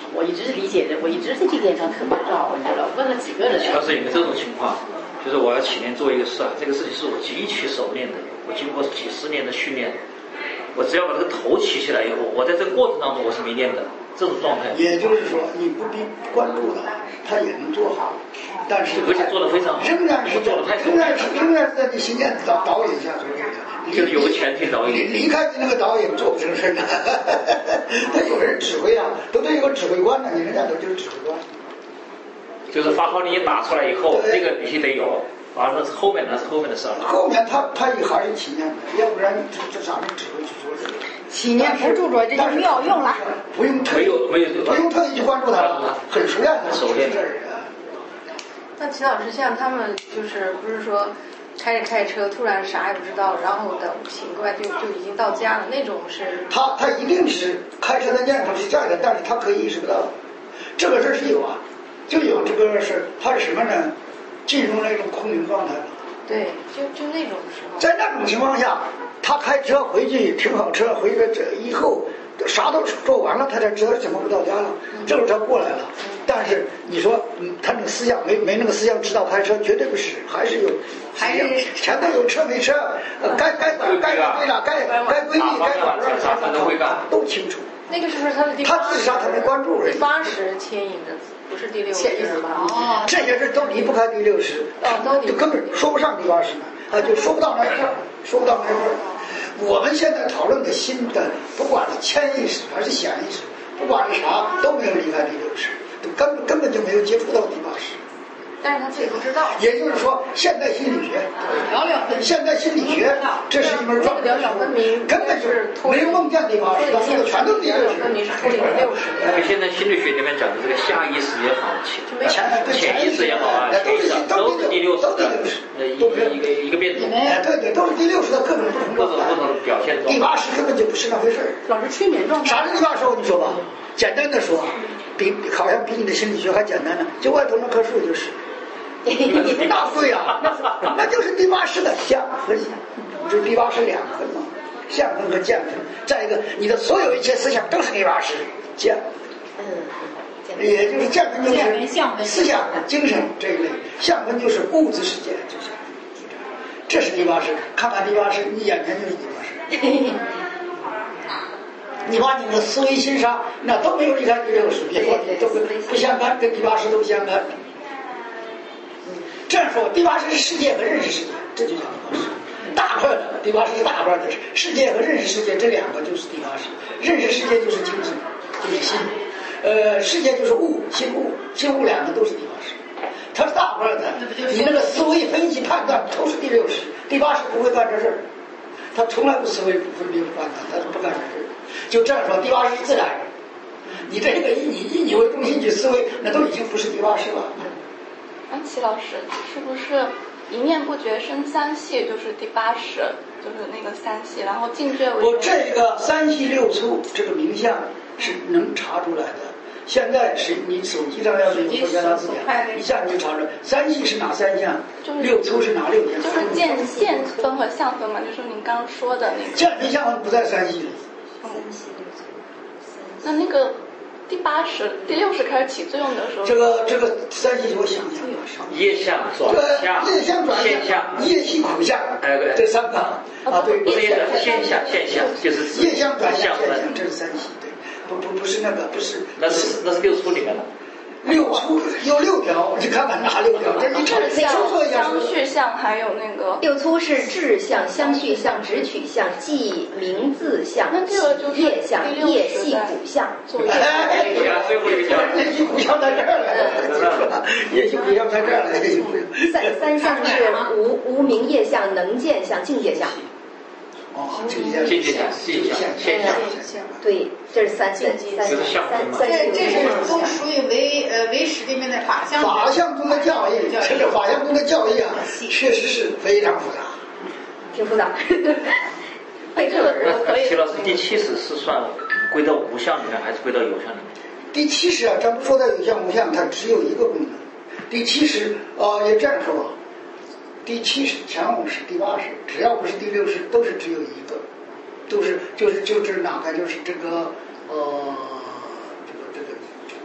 Speaker 4: 我一直理解的，我一直在这点上特别绕，你知道，问了几个人。
Speaker 1: 要是有个这种情况，就是我要起念做一个事啊，这个事情是我极其熟练的，我经过几十年的训练，我只要把这个头起起来以后，我在这个过程当中我是没练的，这种状态。
Speaker 3: 也就是说，你不必关注的，他也能做好，但是
Speaker 1: 而且做得非常好，
Speaker 3: 仍然是
Speaker 1: 做得太
Speaker 3: 仍然是仍然是在你心念导导演下去。
Speaker 1: 就是有个前提导演，
Speaker 3: 离离开你那个导演做不成事的，他有人指挥啊，都得有个指挥官的，你人家都就是指挥官。
Speaker 1: 就是发号令一打出来以后，这个必须得有，完了是后面那是后面的事儿。
Speaker 3: 后面他他也还是起念的，要不然这这咋能指挥去做这个？
Speaker 2: 起念不住着，这就妙用了。
Speaker 3: 不用特意
Speaker 1: 没有
Speaker 3: 不用特意去关注他了，很熟练的，
Speaker 1: 熟练
Speaker 3: 的。
Speaker 6: 那齐老师像他们就是不是说？开着开着车，突然啥也不知道，然后等醒过来就就已经到家了，那种是
Speaker 3: 他他一定是开车的念头是在的，但是他可以意识不到，这个事是有啊，就有这个事，他是什么呢？进入那种空灵状态了。
Speaker 6: 对，就就那种时候。
Speaker 3: 在那种情况下，他开车回去停好车，回来这以后啥都做完了，他才知道怎么不到家了。这会儿他过来了，但是你说，嗯，他那个思想没没那个思想指导开车，绝对不是，还是有。
Speaker 2: 还是
Speaker 3: 前头有车没车，呃，该该该该对了，该该规避，该管事啥都会干，都清楚。
Speaker 6: 那个是不是他的第
Speaker 3: 他自杀他没关注而已。
Speaker 6: 第八十牵引的，不是第六十吧？
Speaker 3: 哦，这些事都离不开第六十，
Speaker 6: 哦，
Speaker 3: 就根本说不上第八十呢，啊，就说不到那一块，说不到那一块。我们现在讨论的新的，不管是潜意识还是显意识，不管是啥，都没有离开第六十，根本根本就没有接触到第八十。
Speaker 6: 但是他自己不知道。
Speaker 3: 也就是说，现代心理学，现代心理学，这是一门专业，根本就是没有梦见第八十，他说的全都是第六十。
Speaker 1: 因为现在心理学里面讲的这个下意识也好，潜潜意识也好啊，潜意识都是第六十的，呃，一个一个一个变种。
Speaker 3: 哎，对对，都是第六十的各种不同
Speaker 1: 各种不同的表现状。
Speaker 3: 第八十根本就不是那回事儿。
Speaker 4: 老是催眠状态。
Speaker 3: 啥是第八十？我跟你说吧，简单的说，比好像比你的心理学还简单呢。就外头那棵树就是。大对呀，那就是第八识的相和相，就是第八识两分嘛，相分和见分。再一个，你的所有一切思想都是第八识见，嗯，也就是见分就是思想、精神这一类，相分就是物质世界，就是这是第八识。看看第八识，你眼前就是第八识。你把你的思维心上，那都没有离开第六识，别说都不相干，跟第八识都不相干。这样说，第八识是世界和认识世界，这就叫第八识。大块的第八识是大块的，世界和认识世界这两个就是第八识。认识世界就是精神，就是心，呃，世界就是物，心物，心物两个都是第八识。它是大块的，你那个思维、分析、判断都是第六识。第八识不会干这事儿，他从来不思维、不分析、不判断，他不干这事儿。就这样说，第八识是自然。你这个以你以你为中心去思维，那都已经不是第八识了。
Speaker 8: 安琪老师，是不是一念不觉生三系就是第八识，就是那个三系，然后境界为？
Speaker 3: 我这个三系六粗这个名相是能查出来的。现在是你手机上要是有国家大字典，一下就查出来三系是哪三项，
Speaker 8: 就是
Speaker 3: 六粗是哪六项？
Speaker 8: 就是见现分和相分嘛，就是您刚刚说的那个。
Speaker 3: 见分相分不在三系里。
Speaker 8: 三系六粗。那那个。第八识、第六识开始起作用的时候，
Speaker 3: 这个这个三系我想想，
Speaker 1: 业相转向、
Speaker 3: 业相转
Speaker 1: 现象、
Speaker 3: 业系苦相，
Speaker 1: 哎对，
Speaker 3: 这三个啊对，
Speaker 1: 不是业现象现象就是
Speaker 3: 业相转向现象，这是三系，对，不不不是那个不是，
Speaker 1: 那是那是六粗里面的。
Speaker 3: 六粗有六条，你看看哪六条？这你
Speaker 8: 志向、相续
Speaker 3: 相，
Speaker 8: 相，还有那个
Speaker 7: 六粗是志向、相续相、直取相、记名字相、
Speaker 8: 那这个就是
Speaker 7: 业相、业系苦相。
Speaker 3: 哎，最后一个业系苦相在这儿了，业系苦相在这儿了，业系苦相。
Speaker 7: 三三项是无无名业相、能见相、境界相。
Speaker 3: 哦，境界相、境界相、现象相。
Speaker 7: 对，这是三三三三三。
Speaker 2: 这这是都属于唯呃唯识里面的法相。
Speaker 3: 法相中的教义，这个法相中的教义啊，确实是非常复杂，
Speaker 7: 挺复杂。
Speaker 8: 背这个可以。
Speaker 1: 齐老师，第七识是算归到无相里面，还是归到有相里面？
Speaker 3: 第七识啊，咱不说它有相无相，它只有一个功能。第七识啊，也这样说。第七识、前五识、第八识，只要不是第六识，都是只有一个，都是就是就是哪个就是这个呃这个这个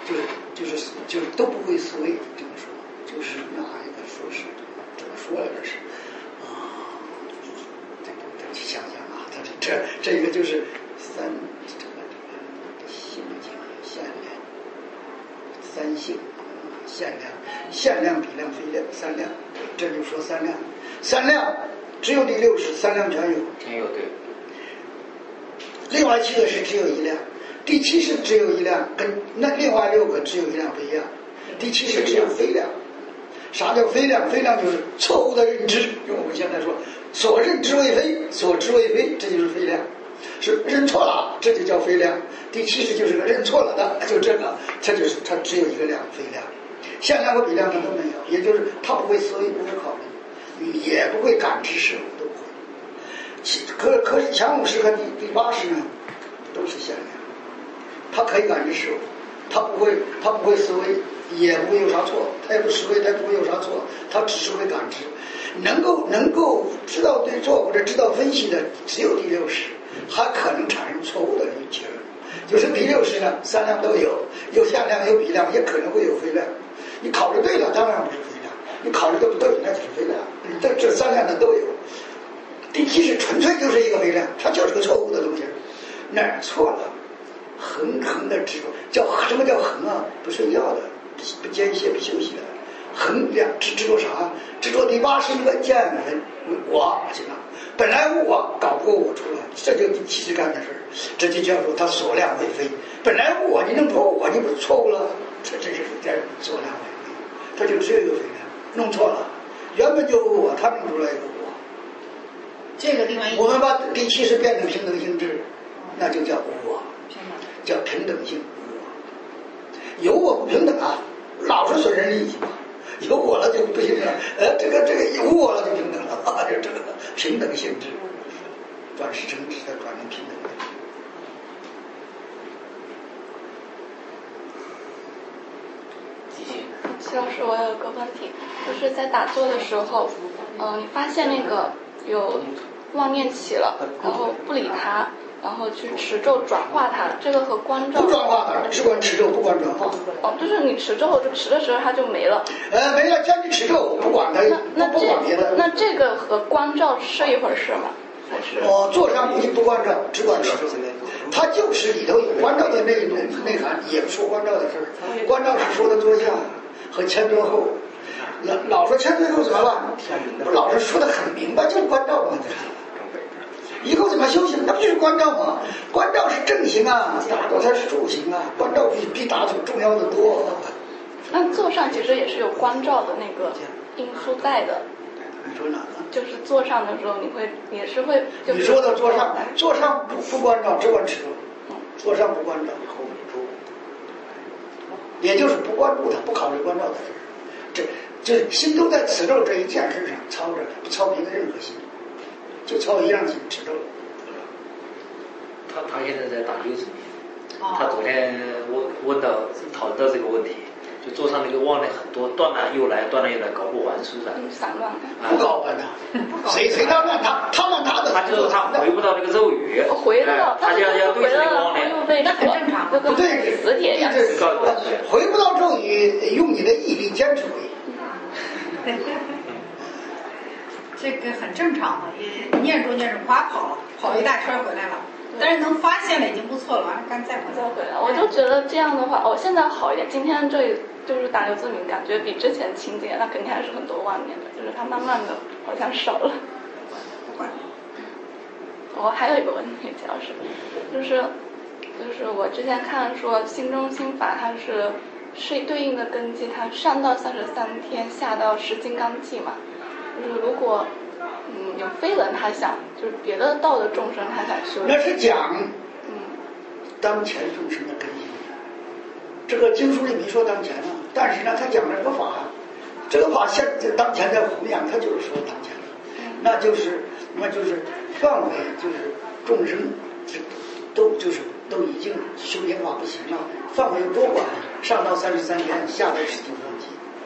Speaker 3: 就是就是就是都不会思维，这么说，就是哪一个说是怎么说来着是啊？得得去想想啊，他这这这个就是三这个这个性情限量三性限量限量比量非量三量，这就说三量三量只有第六识三量全有
Speaker 1: 全有对。
Speaker 3: 另外七个是只有一辆，第七是只有一辆，跟那另外六个只有一辆不一样。第七是只有非量。啥叫非量？非量就是错误的认知。用我们现在说，所认知为非，所知为非，这就是非量。是认错了，这就叫非量。第七识就是个认错了的，就这个，它就是它只有一个量，非量。限量和比量它都没有，也就是它不会思维，不会考虑，也不会感知事物，都不会。可可是前五识和第第八识呢，都是限量，他可以感知事物，他不会他不会思维，也不会有啥错，他也不思维，他不会有啥错，他只是会感知，能够能够知道对错或者知道分析的只有第六识，还可能产生错误的结论，就是第六识呢三量都有，有限量有比量，也可能会有非量，你考虑对了当然不是非量，你考虑的不对那就是非量，这这三量的都有。第七是纯粹就是一个非量，它就是个错误的东西，哪儿错了？横横的执着，叫什么叫横啊？不睡觉的，不间歇不休息的，横两执执着啥？执着第八是一个见闻我行了，本来我搞不过我出来，这就第七识干的事儿，这就叫做他所量为非。本来我你能破我，你不是错误了？这这是在所量为非，它就只有一个非量，弄错了，原本就有我，他弄出来一个我。
Speaker 2: 这个地方
Speaker 3: 我们把第七识变成平等性质，那就叫无我，叫平等性无我。有我不平等啊，老是损人利己嘛。有我了就不行了，呃，这个这个有我了就平等了，啊，就这个平等性质，转世成智再转成平等的。
Speaker 8: 齐老师，我有个问题，就是在打坐的时候，嗯、呃，你发现那个有妄念起了，然后不理它，然后去持咒转化它，这个和观照
Speaker 3: 不转化的，只管持咒，不管转化。
Speaker 8: 哦，就是你持咒就持的时候它就没了。
Speaker 3: 呃，没了，将你持咒，不管它，
Speaker 8: 那
Speaker 3: 不管别的。
Speaker 8: 那这个和观照是一回事吗？还是？
Speaker 3: 哦，坐上不不观照，只管持咒。它就是里头有关照的那一种内涵，也不说关照的事儿。关照是说的坐下和前坐后。老老说前坐后怎么办？老是说的很明白，就是关照嘛。以后怎么修行？那不就是关照吗？关照是正行啊，打坐才是助行啊。关照比比打坐重要的多。
Speaker 8: 那坐上其实也是有关照的那个因素在的。
Speaker 3: 你说哪个？
Speaker 8: 就是坐上的时候，你会也是会。就是、
Speaker 3: 你说的坐上，坐上不不关照，只管持咒。坐上不关照，也就是不关注它，不考虑关照的事。这就是心都在持咒这一件事上操着，不操别的任何心。就操一样心持咒。
Speaker 1: 他他现在在打六十年，他昨天问问到讨论到这个问题，就桌上那个忘的很多，断了又来，断了又来，搞不完书的。
Speaker 8: 散乱。
Speaker 3: 不搞完的，谁谁他乱他他乱他的。
Speaker 1: 他就是他回不到那个咒语。
Speaker 8: 回得到，
Speaker 1: 他就要要对着那个忘的。
Speaker 8: 那很正常，就跟磁铁一样。
Speaker 3: 回不到咒语，用你的毅力坚持回。
Speaker 2: 这个很正常嘛，也念着念着滑跑，跑一大圈回来了。但是能发现了已经不错了，完了干再回
Speaker 8: 再回来。我就觉得这样的话，哦，现在好一点。今天这就是打刘自明，感觉比之前清洁，那肯定还是很多万年的，就是他慢慢的好像少了。我、哦、还有一个问题，齐老师，就是就是我之前看说心中心法它是是对应的根基，它上到三十三天，下到十金刚记嘛。就是如果嗯有非人他想，就是别的道的众生他想修，
Speaker 3: 那是讲
Speaker 8: 嗯
Speaker 3: 当前众生的根基。这个经书里没说当前啊，但是呢他讲了这个法，这个法现当前在弘扬，他就是说当前了，那就是那就是范围就是众生都就是都已经修行法不行了，范围多广，上到三十三天，下到十金刚记。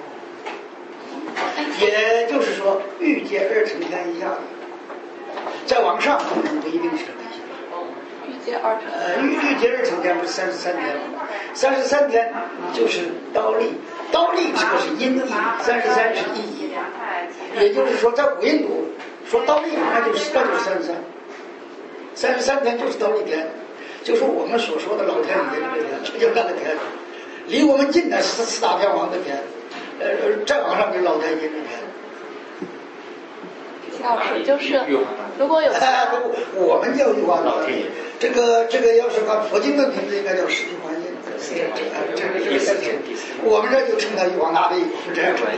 Speaker 3: 也就是说，欲界二乘天以下的，再往上可能不一定是这个心。
Speaker 8: 欲接而成。
Speaker 3: 呃，欲欲接而成天不是三十三天吗？三十三天就是刀历，刀历这个是音译，三十三是意译，也就是说，在古印度说刀历，那就是那就是三十三，三十三天就是刀历天，就是我们所说的老天爷这个天，这就那个天，离我们近的是四大天王的天，呃，再往上就是老天爷这天。
Speaker 8: 齐老师，就是如果有
Speaker 3: 哎，不，我们叫玉皇大帝。这个这个要是按佛经的名字，应该叫十地观音。这这这这个事情，我们这就称他玉皇大帝，是这样的。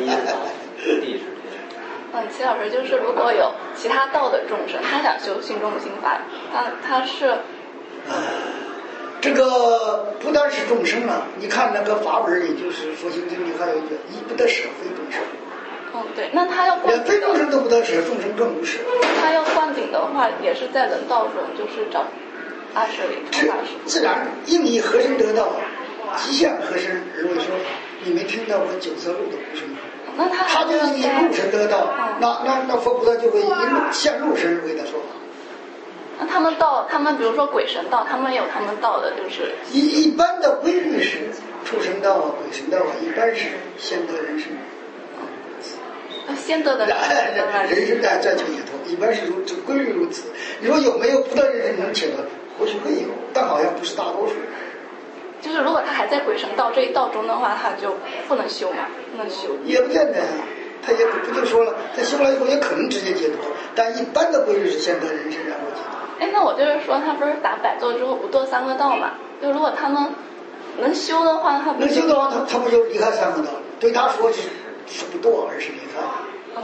Speaker 8: 嗯，齐老师，就是如果有其他道的众生，他想修心中心法，他他是。
Speaker 3: 这个不单是众生了，你看那个法文里，就是佛经经里还有一个“一不得舍，非众生”。
Speaker 8: 嗯，对，那他要
Speaker 3: 连非众生都不得舍，众生更不舍。
Speaker 8: 他要灌顶的话，也是在人道中，就是找阿舍里传法师。
Speaker 3: 自然应以和身得道，极限和身而为说法。你没听到过九色鹿的故事吗？
Speaker 8: 那他
Speaker 3: 他就以鹿身得道，那那那佛菩萨就会以鹿现鹿身为他说法。
Speaker 8: 那他们道，他们比如说鬼神道，他们有他们道的，就是
Speaker 3: 一一般的规律是畜生道啊、鬼神道啊，一般是先得人身。
Speaker 8: 先得的人
Speaker 3: 人身再再求解脱，一般是如这规律如此。你说有没有不得人身能解脱？或许会有，但好像不是大多数。
Speaker 8: 就是如果他还在鬼神道这一道中的话，他就不能修嘛，不能修。
Speaker 3: 也不见得，他也不就说了，他修了以后也可能直接解脱，但一般的规律是先得人身，然后解脱。
Speaker 8: 哎，那我就是说，他不是打百座之后不堕三个道嘛？就如果他能能修的话，他不
Speaker 3: 能修的话，他他不就离开三个道？对他说是是不堕，而是离开。
Speaker 8: 嗯。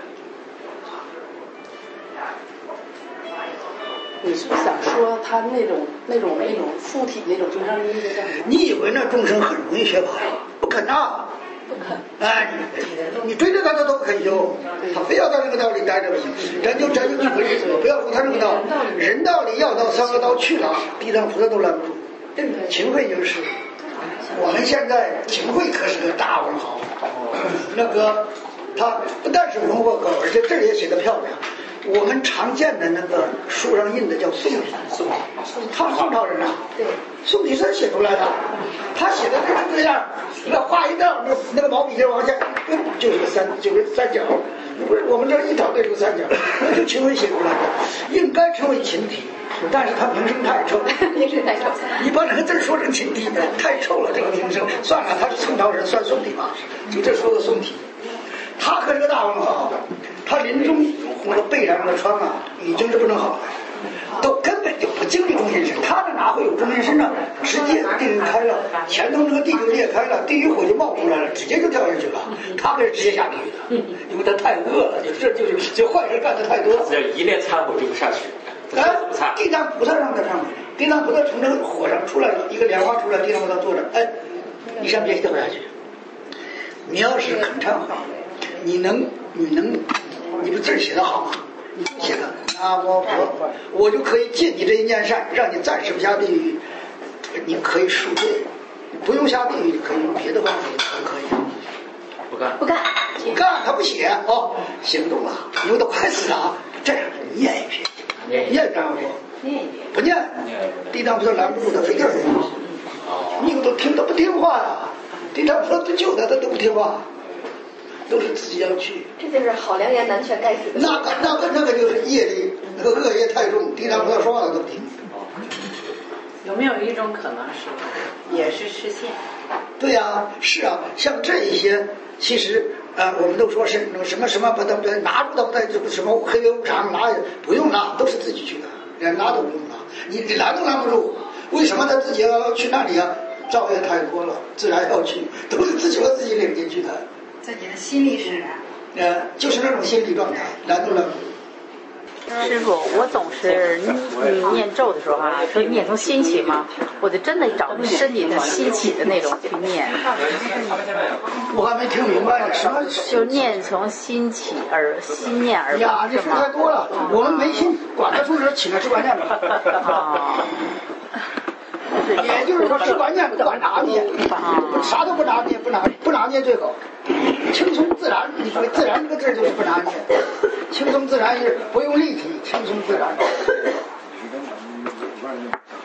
Speaker 4: 你是不是想说他那种那种那种附体那种众生力叫什么？
Speaker 3: 你以为那众生很容易学法？不肯啊！
Speaker 8: 不肯。
Speaker 3: 哎，你你追着他他都不肯修，他非要在这个道里待着不行。咱就咱就举个例子，不要说他这个道，人道里要到三个道去了，地藏菩萨都拦不住。秦桧就是，我们现在秦桧可是个大文豪，那个他不但是文货高，而且字也写得漂亮。我们常见的那个书上印的叫宋体，宋体，他是宋朝人呐，对，宋体是写出来的，他写的就是这样，那画一道，那那个毛笔就往下，嗯，就是个三，就是三角，不是我们这一挑对出三角，那就秦桧写出来的，应该称为秦体，但是他名声太臭，
Speaker 8: 名声太臭，
Speaker 3: 你把这个字说成秦体，太臭了，这个名声，算了，他是宋朝人，算宋体吧，就这说个宋体。他可是个大文豪，他临终那个背上的疮啊，已经是不能好了，都根本就不经历中阴身。他这哪会有中阴身呢？直接地开了，前头那个地就裂开了，地狱火就冒出来了，直接就掉下去了。他可是直接下地狱的，因为他太恶了，这就是这坏事干的太多。
Speaker 1: 只要一列擦火就不下去。
Speaker 3: 哎，地藏菩萨让他上去，地藏菩萨从这个火上出来了，一个莲花出来，地藏菩萨坐着，哎，你先别掉下去。你要是肯唱好。你能，你能，你不字写得好吗？你就写个南无佛，我就可以借你这一念善，让你暂时不下地狱，你可以赎罪，不用下地狱，你可以用别的方法都可以。
Speaker 1: 不干，
Speaker 7: 不干，
Speaker 3: 不干，他不写哦，行动了，你们都快死了，这样念一遍，念南无佛，
Speaker 7: 念一遍，
Speaker 3: 不念，地藏菩萨拦不住他，非得念。你们都听，他不听话呀，地藏菩萨不救他，他都不听话。都是自己要去，
Speaker 7: 这就是好良言难劝该死的。
Speaker 3: 那个、那个、那个就是业力，那个恶业太重，地藏菩萨说话他都不听。
Speaker 10: 有没有一种可能是，也是实现？
Speaker 3: 对呀、啊，是啊，像这一些，其实呃，我们都说是什么什么不得不得拿住他不得什么黑白无常拿不用拿，都是自己去的，连拿都不用拿，你你拦都拦不住。为什么他自己要去那里啊？造业太多了，自然要去，都是自己和自己领进去的。
Speaker 2: 自己的心理使然，
Speaker 3: 呃，就是那种心理状态，拦都拦不住。
Speaker 10: 师傅，我总是你念咒的时候啊，说念从心起嘛，我就真的找身体的心起的那种去念。
Speaker 3: 我还没听明白呢，什么？
Speaker 10: 就念从心起而心念而
Speaker 3: 呀，这说太多了，我们没心，管他从哪起来是关键吧？
Speaker 10: 啊。
Speaker 3: 也就是说，是关键，不管拿捏，啥都不拿捏，不拿不拿捏最好，轻松自然。你说自然这个字就是不拿捏，轻松自然是不用力气，轻松自然。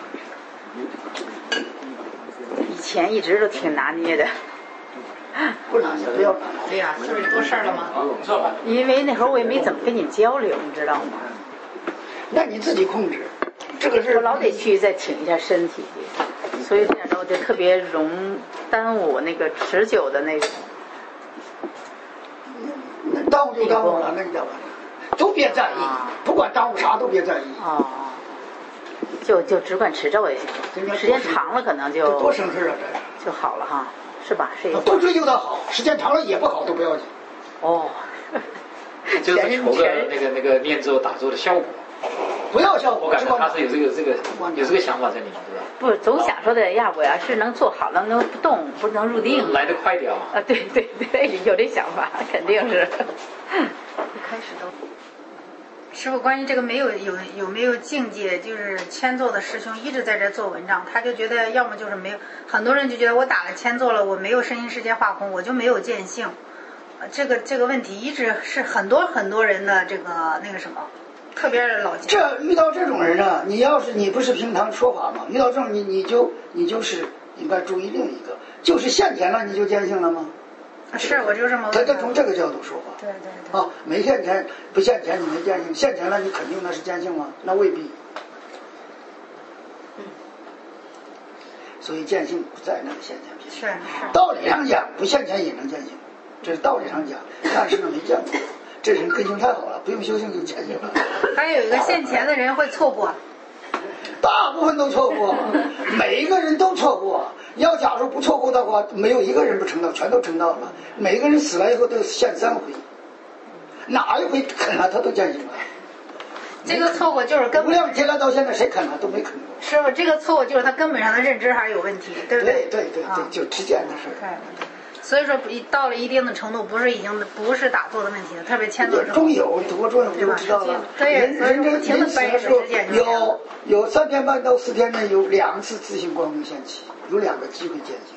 Speaker 10: 前一直都挺拿捏的。
Speaker 3: 不拿捏，不要拿
Speaker 2: 捏。对呀，就是多事儿了嘛。
Speaker 10: 因为那会儿我也没怎么跟你交流，你知道吗？
Speaker 3: 那你自己控制，这个是
Speaker 10: 我老得去再挺一下身体，所以这样的我就特别容耽误那个持久的那种。
Speaker 3: 那耽误就耽误了，那你咋办？都别在意，不管耽误啥都别在意。
Speaker 10: 哦，就就只管持咒也行，时间长了可能就
Speaker 3: 多省事啊，
Speaker 10: 这就好了哈，是吧？是一个
Speaker 3: 不追求它好，时间长了也不好都不要紧。
Speaker 10: 哦，
Speaker 1: 就是求个那个那个念咒打坐的效果。
Speaker 3: 不要效果，
Speaker 1: 我感觉他是有这个这个有这个想法在里面，对吧？
Speaker 10: 不，总想说的呀，我要是能做好了，能不动，不能入定，
Speaker 1: 来得快点啊！
Speaker 10: 啊，对对对，有这想法，肯定是。
Speaker 2: 一开始都。师傅，关于这个没有有有没有境界，就是签座的师兄一直在这做文章，他就觉得要么就是没有，很多人就觉得我打了签座了，我没有身心世界化空，我就没有见性。这个这个问题一直是很多很多人的这个那个什么。特别是老
Speaker 3: 这遇到这种人啊，你要是你不是平常说法嘛，遇到这种你你就你就是应该注意另一个，就是现前了你就见性了吗？
Speaker 2: 是，我就这么问。
Speaker 3: 他他从这个角度说法。
Speaker 2: 对对对。
Speaker 3: 啊，没现前不现前你没见性，现前了你肯定那是见性吗？那未必。
Speaker 2: 嗯。
Speaker 3: 所以见性不在那个现前品。
Speaker 2: 是是。
Speaker 3: 道理上讲，不现前也能见性，这是道理上讲，但是呢没见过。这人根性太好了，不用修行就见性了。
Speaker 2: 还有一个现前的人会错过，
Speaker 3: 大部分都错过，每一个人都错过。要假如不错过的话，没有一个人不成道，全都成道了。每个人死了以后都现三回，哪一回啃了他都见性了。
Speaker 2: 这个错过就是根本。
Speaker 3: 无量劫来到现在谁啃了都没啃过。
Speaker 2: 师傅，这个错误就是他根本上的认知还是有问题，对不
Speaker 3: 对？对对对对，就直见的事儿。
Speaker 2: 所以说，到了一定的程度，不是已经不是打坐的问题了，特别签座之后。
Speaker 3: 中有多重要就知道了。
Speaker 2: 对，
Speaker 3: 人人真人死的时候，有有三天半到四天内有两次自性光明现起，有两个机会见性。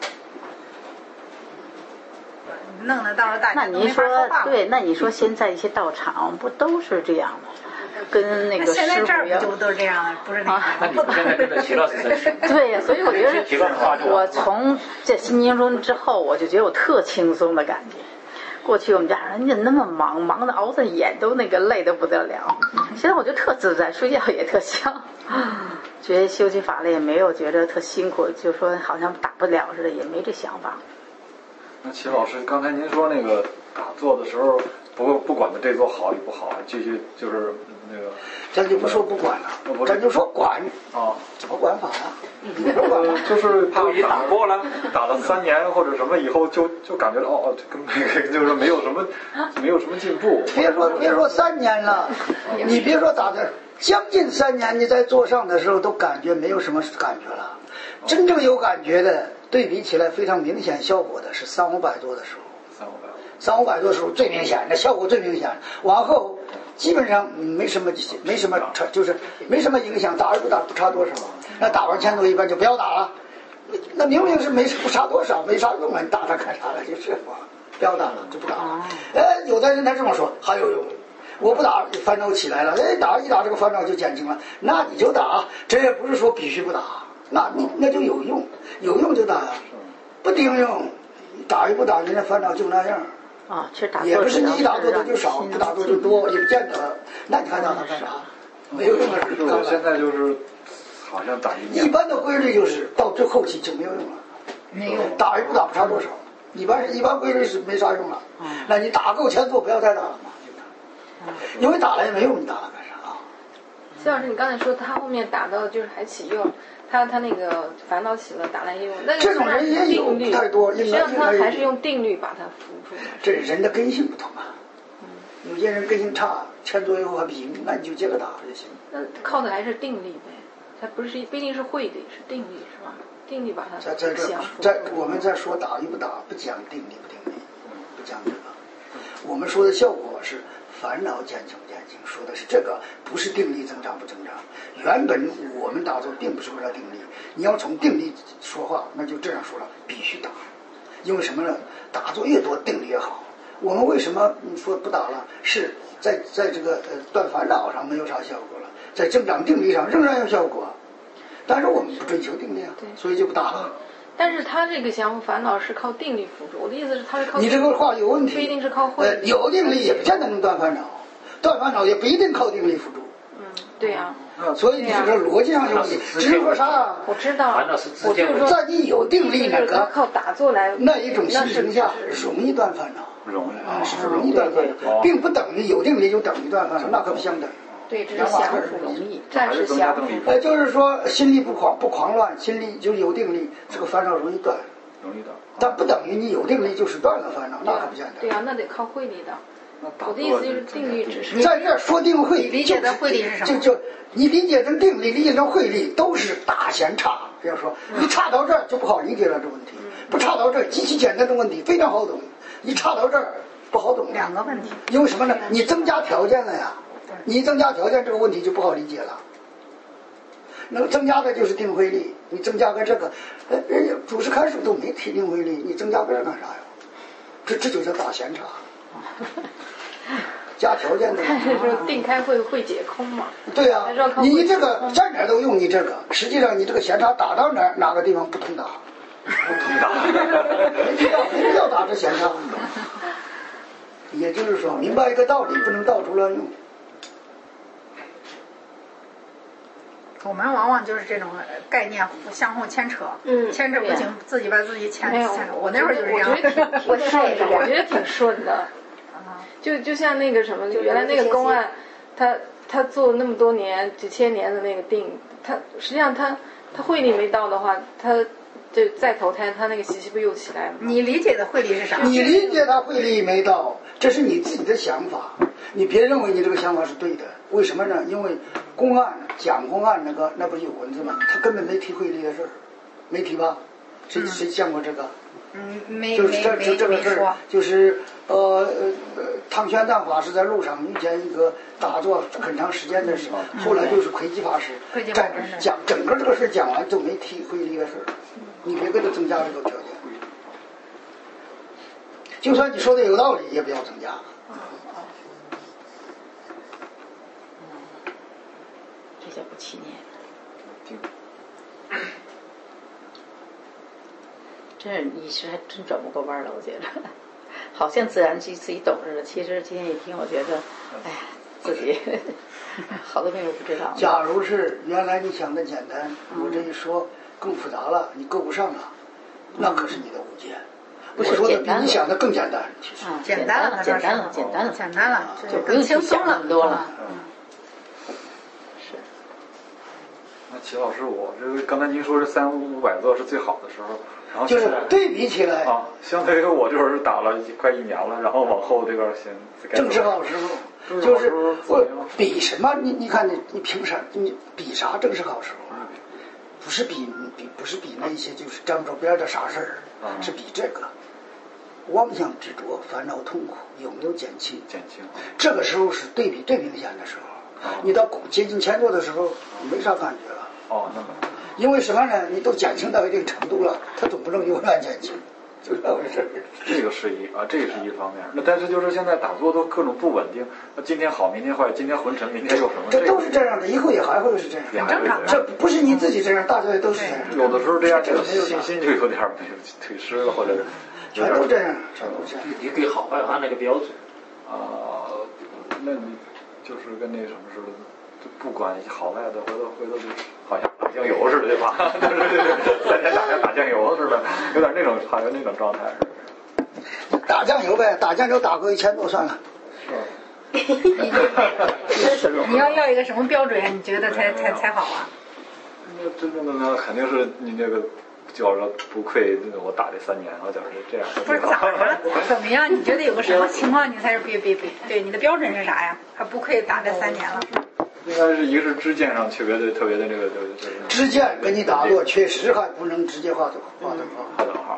Speaker 2: 弄得到时候大
Speaker 10: 家都没法说话。对，那你说现在一些道场不都是这样吗？跟那个
Speaker 2: 现在这儿不就都是这样的，不是那个。
Speaker 1: 那你现在跟着齐老师在学。
Speaker 10: 对呀，所以我觉得我从这心经中之后，我就觉得我特轻松的感觉。过去我们家人家那么忙，忙得熬着眼都那个累得不得了。现在我就特自在，睡觉也特香。觉得修习法了也没有觉得特辛苦，就说好像打不了似的，也没这想法。
Speaker 11: 那齐老师，刚才您说那个打坐的时候，不不管他这座好与不好，继续就是那个，
Speaker 3: 咱就不说不管了，咱就说管
Speaker 11: 啊，
Speaker 3: 怎么管法呀？
Speaker 11: 呃，就是怕一打过了，打了三年或者什么以后就，就就感觉哦哦，跟那个就是没有什么没有什么进步。
Speaker 3: 别说别说三年了，你别说打的将近三年，你在坐上的时候都感觉没有什么感觉了，真正有感觉的。对比起来非常明显效果的是三五百多的时候，
Speaker 11: 三五百
Speaker 3: 三五百多的时候最明显，那效果最明显。往后基本上没什么没什么就是没什么影响，打与不打不差多少。那打完签座一般就不要打了，那明明是没不差多少，没啥用啊，你打它干啥了？就是嘛，不要打了就不打了。哎，有的人他这么说还有用，我不打烦恼起来了，哎，打一打这个烦恼就减轻了，那你就打，这也不是说必须不打。那你那就有用，有用就打呀，不顶用，打与不打，人家烦恼就那样。
Speaker 10: 啊，其实打
Speaker 3: 也不是你一打坐的就少，不打坐就多，也不见得。那你还打它干啥？没有用的事。
Speaker 11: 我现在就是好像打一
Speaker 3: 一般的规律就是到最后期就没有用了，
Speaker 2: 没用，
Speaker 3: 打与不打不差多少。一般是一般规律是没啥用了。那你打够签座，不要再打了嘛，因为打了也没用，你打了干啥啊？
Speaker 6: 谢老师，你刚才说他后面打到就是还起用。他他那个烦恼起了，打来也有，那个
Speaker 3: 这种人也有太多，
Speaker 6: 实际上他还是用定律把它扶住。
Speaker 3: 这人的根性不同啊，有些人根性差，签座以后还平，那你就接着打就行。
Speaker 6: 那靠的还是定力呗，他不是不一定是慧力，是定力是吧？定力把它
Speaker 3: 在在这在我们在说打与不打，不讲定力不定力，不讲这个。我们说的效果是烦恼减轻不减轻，说的是这个，不是定力增长不增长。原本我们打坐并不是为了定力，你要从定力说话，那就这样说了，必须打。因为什么呢？打坐越多，定力越好。我们为什么说不打了？是在在这个呃断烦恼上没有啥效果了，在增长定力上仍然有效果。但是我们不追求定力啊，所以就不打了。
Speaker 6: 但是他这个降伏烦恼是靠定力辅助，我的意思是他是靠
Speaker 3: 你这个话有问题，
Speaker 6: 不一定是靠慧力、
Speaker 3: 呃。有定力也不见得能断烦恼，断烦恼也不一定靠定力辅助。
Speaker 6: 嗯，对呀、
Speaker 3: 啊。所以你这个逻辑上有问题。只是说啥？
Speaker 6: 我知道。
Speaker 1: 我
Speaker 6: 就是说，
Speaker 3: 在你有定力那个
Speaker 6: 靠打坐来
Speaker 3: 那一种心情下容易断烦恼，
Speaker 11: 容易
Speaker 3: 啊，是容易断烦恼，并不等于有定力就等于断烦恼，那可不相等。
Speaker 6: 对，这是降伏容易，暂时降伏。
Speaker 3: 呃，就是说心力不狂不狂乱，心力就有定力，这个烦恼容易断，
Speaker 11: 容易断。
Speaker 3: 但不等于你有定力就是断了烦恼，那可不相等。
Speaker 6: 对呀、啊，那得靠慧力的。我的意思就是定力只是
Speaker 3: 在这说定慧，
Speaker 2: 理解的慧力是什么？
Speaker 3: 就就你理解成定力，理解成慧力，都是大嫌差。比方说，一差到这儿就不好理解了，这问题；不差到这儿，极其简单的问题非常好懂；一差到这儿不好懂。
Speaker 2: 两个问题。
Speaker 3: 因为什么呢？你增加条件了呀。你增加条件，这个问题就不好理解了。能增加的就是定慧力，你增加个这个，呃，人家祖师开始都没提定慧力，你增加个这干啥呀？这这就叫大闲茶。加条件的。
Speaker 6: 就是定开会会解空嘛。
Speaker 3: 对呀、啊，你这个在哪儿都用你这个，实际上你这个闲茶打到哪儿哪个地方不通达，不通达，没必要没必要打这闲茶。也就是说，明白一个道理，不能到处乱用。
Speaker 2: 我们往往就是这种概念相互牵扯，嗯，牵扯不清，自己把自己牵牵扯。我那会儿就是这样，
Speaker 6: 我顺的，我觉得挺顺的。就就像那个什么，原来那个公案，他他做那么多年几千年的那个定，他实际上他他慧力没到的话，他就再投胎，他那个习气不又起来了？
Speaker 2: 你理解的慧力是啥？
Speaker 3: 你理解他慧力没到，这是你自己的想法，你别认为你这个想法是对的。为什么呢？因为公案讲公案那个那不是有文字吗？他根本没提慧力的事儿，没提吧？谁、嗯、谁见过这个？
Speaker 2: 嗯，没
Speaker 3: 就是这
Speaker 2: 没
Speaker 3: 这个事儿，就是呃呃，汤玄奘法师在路上遇见一个打坐很长时间的时候，嗯、后来就是窥基法师，在讲整个这个事讲完就没提慧力的事儿，你别给他增加这个条件。就算你说的有道理，也不要增加。
Speaker 10: 这叫不起念。真是一时还真转不过弯了，我觉得，好像自然自己懂似的。其实今天一听，我觉得，哎呀，自己好多东西不知道。
Speaker 3: 假如是原来你想的简单，我这一说更复杂了，你够不上了，那可是你的误解。
Speaker 10: 不是
Speaker 3: 我说的比你想的更简单，其实、
Speaker 10: 啊、
Speaker 2: 简单了，
Speaker 10: 简单了，简单了，
Speaker 2: 简单了，
Speaker 10: 就不用
Speaker 2: 轻松了
Speaker 10: 很多了。
Speaker 2: 嗯，
Speaker 10: 是。
Speaker 11: 那齐老师，我这刚才您说这三五百座是最好的时候，然后
Speaker 3: 就是对比起来
Speaker 11: 啊，相对于我就是打了快一年了，然后往后这个先
Speaker 3: 正式好师傅，就是我比什么？你你看你你凭啥？你比啥正式好师傅？不是比比不是比那些就是沾不着边的啥事儿，
Speaker 11: 嗯、
Speaker 3: 是比这个。妄想执着、烦恼痛苦有没有减轻？
Speaker 11: 减轻。
Speaker 3: 这个时候是对比最明显的时候。
Speaker 11: 哦、
Speaker 3: 你到接近前座的时候，你没啥感觉了。
Speaker 11: 哦，那么。
Speaker 3: 因为什么呢？你都减轻到一定程度了，它总不能永远减轻，就这回事。
Speaker 11: 这个是一啊，这个是一方面。那但是就是现在打坐都各种不稳定，那今天好，明天坏，今天昏沉，明天又什么？
Speaker 3: 这都是这样的，以后也还会是这样，
Speaker 2: 很正常的。
Speaker 3: 这不是你自己这样，大家也都是这样。
Speaker 11: 有的时候这样，这个信心就有点退失了，或者是。
Speaker 3: 全都这样，全都这样。
Speaker 1: 你给好坏按那个标准
Speaker 11: 啊、呃，那你就是跟那什么似的，就不管好赖的，回头回头就好像打酱油似的，对吧？对对对，三天打架打酱油似的，有点那种好像那种状态似的。
Speaker 3: 打酱油呗，打酱油打个一千多算了。
Speaker 2: 你要要一个什么标准？你觉得才才才好啊？
Speaker 11: 那真正的呢，肯定是你这个。觉着不愧我打这三年，我觉着这样。
Speaker 2: 不是咋着？怎么样？你觉得有个什么情况你才是别别别？对，你的标准是啥呀？还不愧打这三年了。
Speaker 11: 应该是一个是支箭上特别的特别的这个就是。
Speaker 3: 支箭跟你打坐确实还不能直接画等画等号。
Speaker 11: 画等号。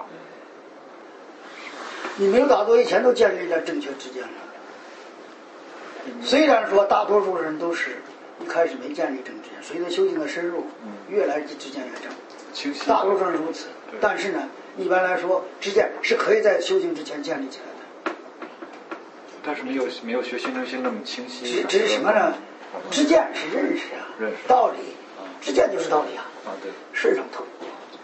Speaker 3: 你没有打坐以前都建立了正确支箭了。虽然说大多数人都是一开始没建立正支箭，随着修行的深入，越来支箭越正。大多数人如此，但是呢，一般来说，支箭是可以在修行之前建立起来的。
Speaker 11: 但是没有没有学心中心那么清晰。
Speaker 3: 只只是什么呢？支箭是认识啊，
Speaker 11: 认识
Speaker 3: 道理，支箭就是道理啊。
Speaker 11: 啊，对，
Speaker 3: 事上头。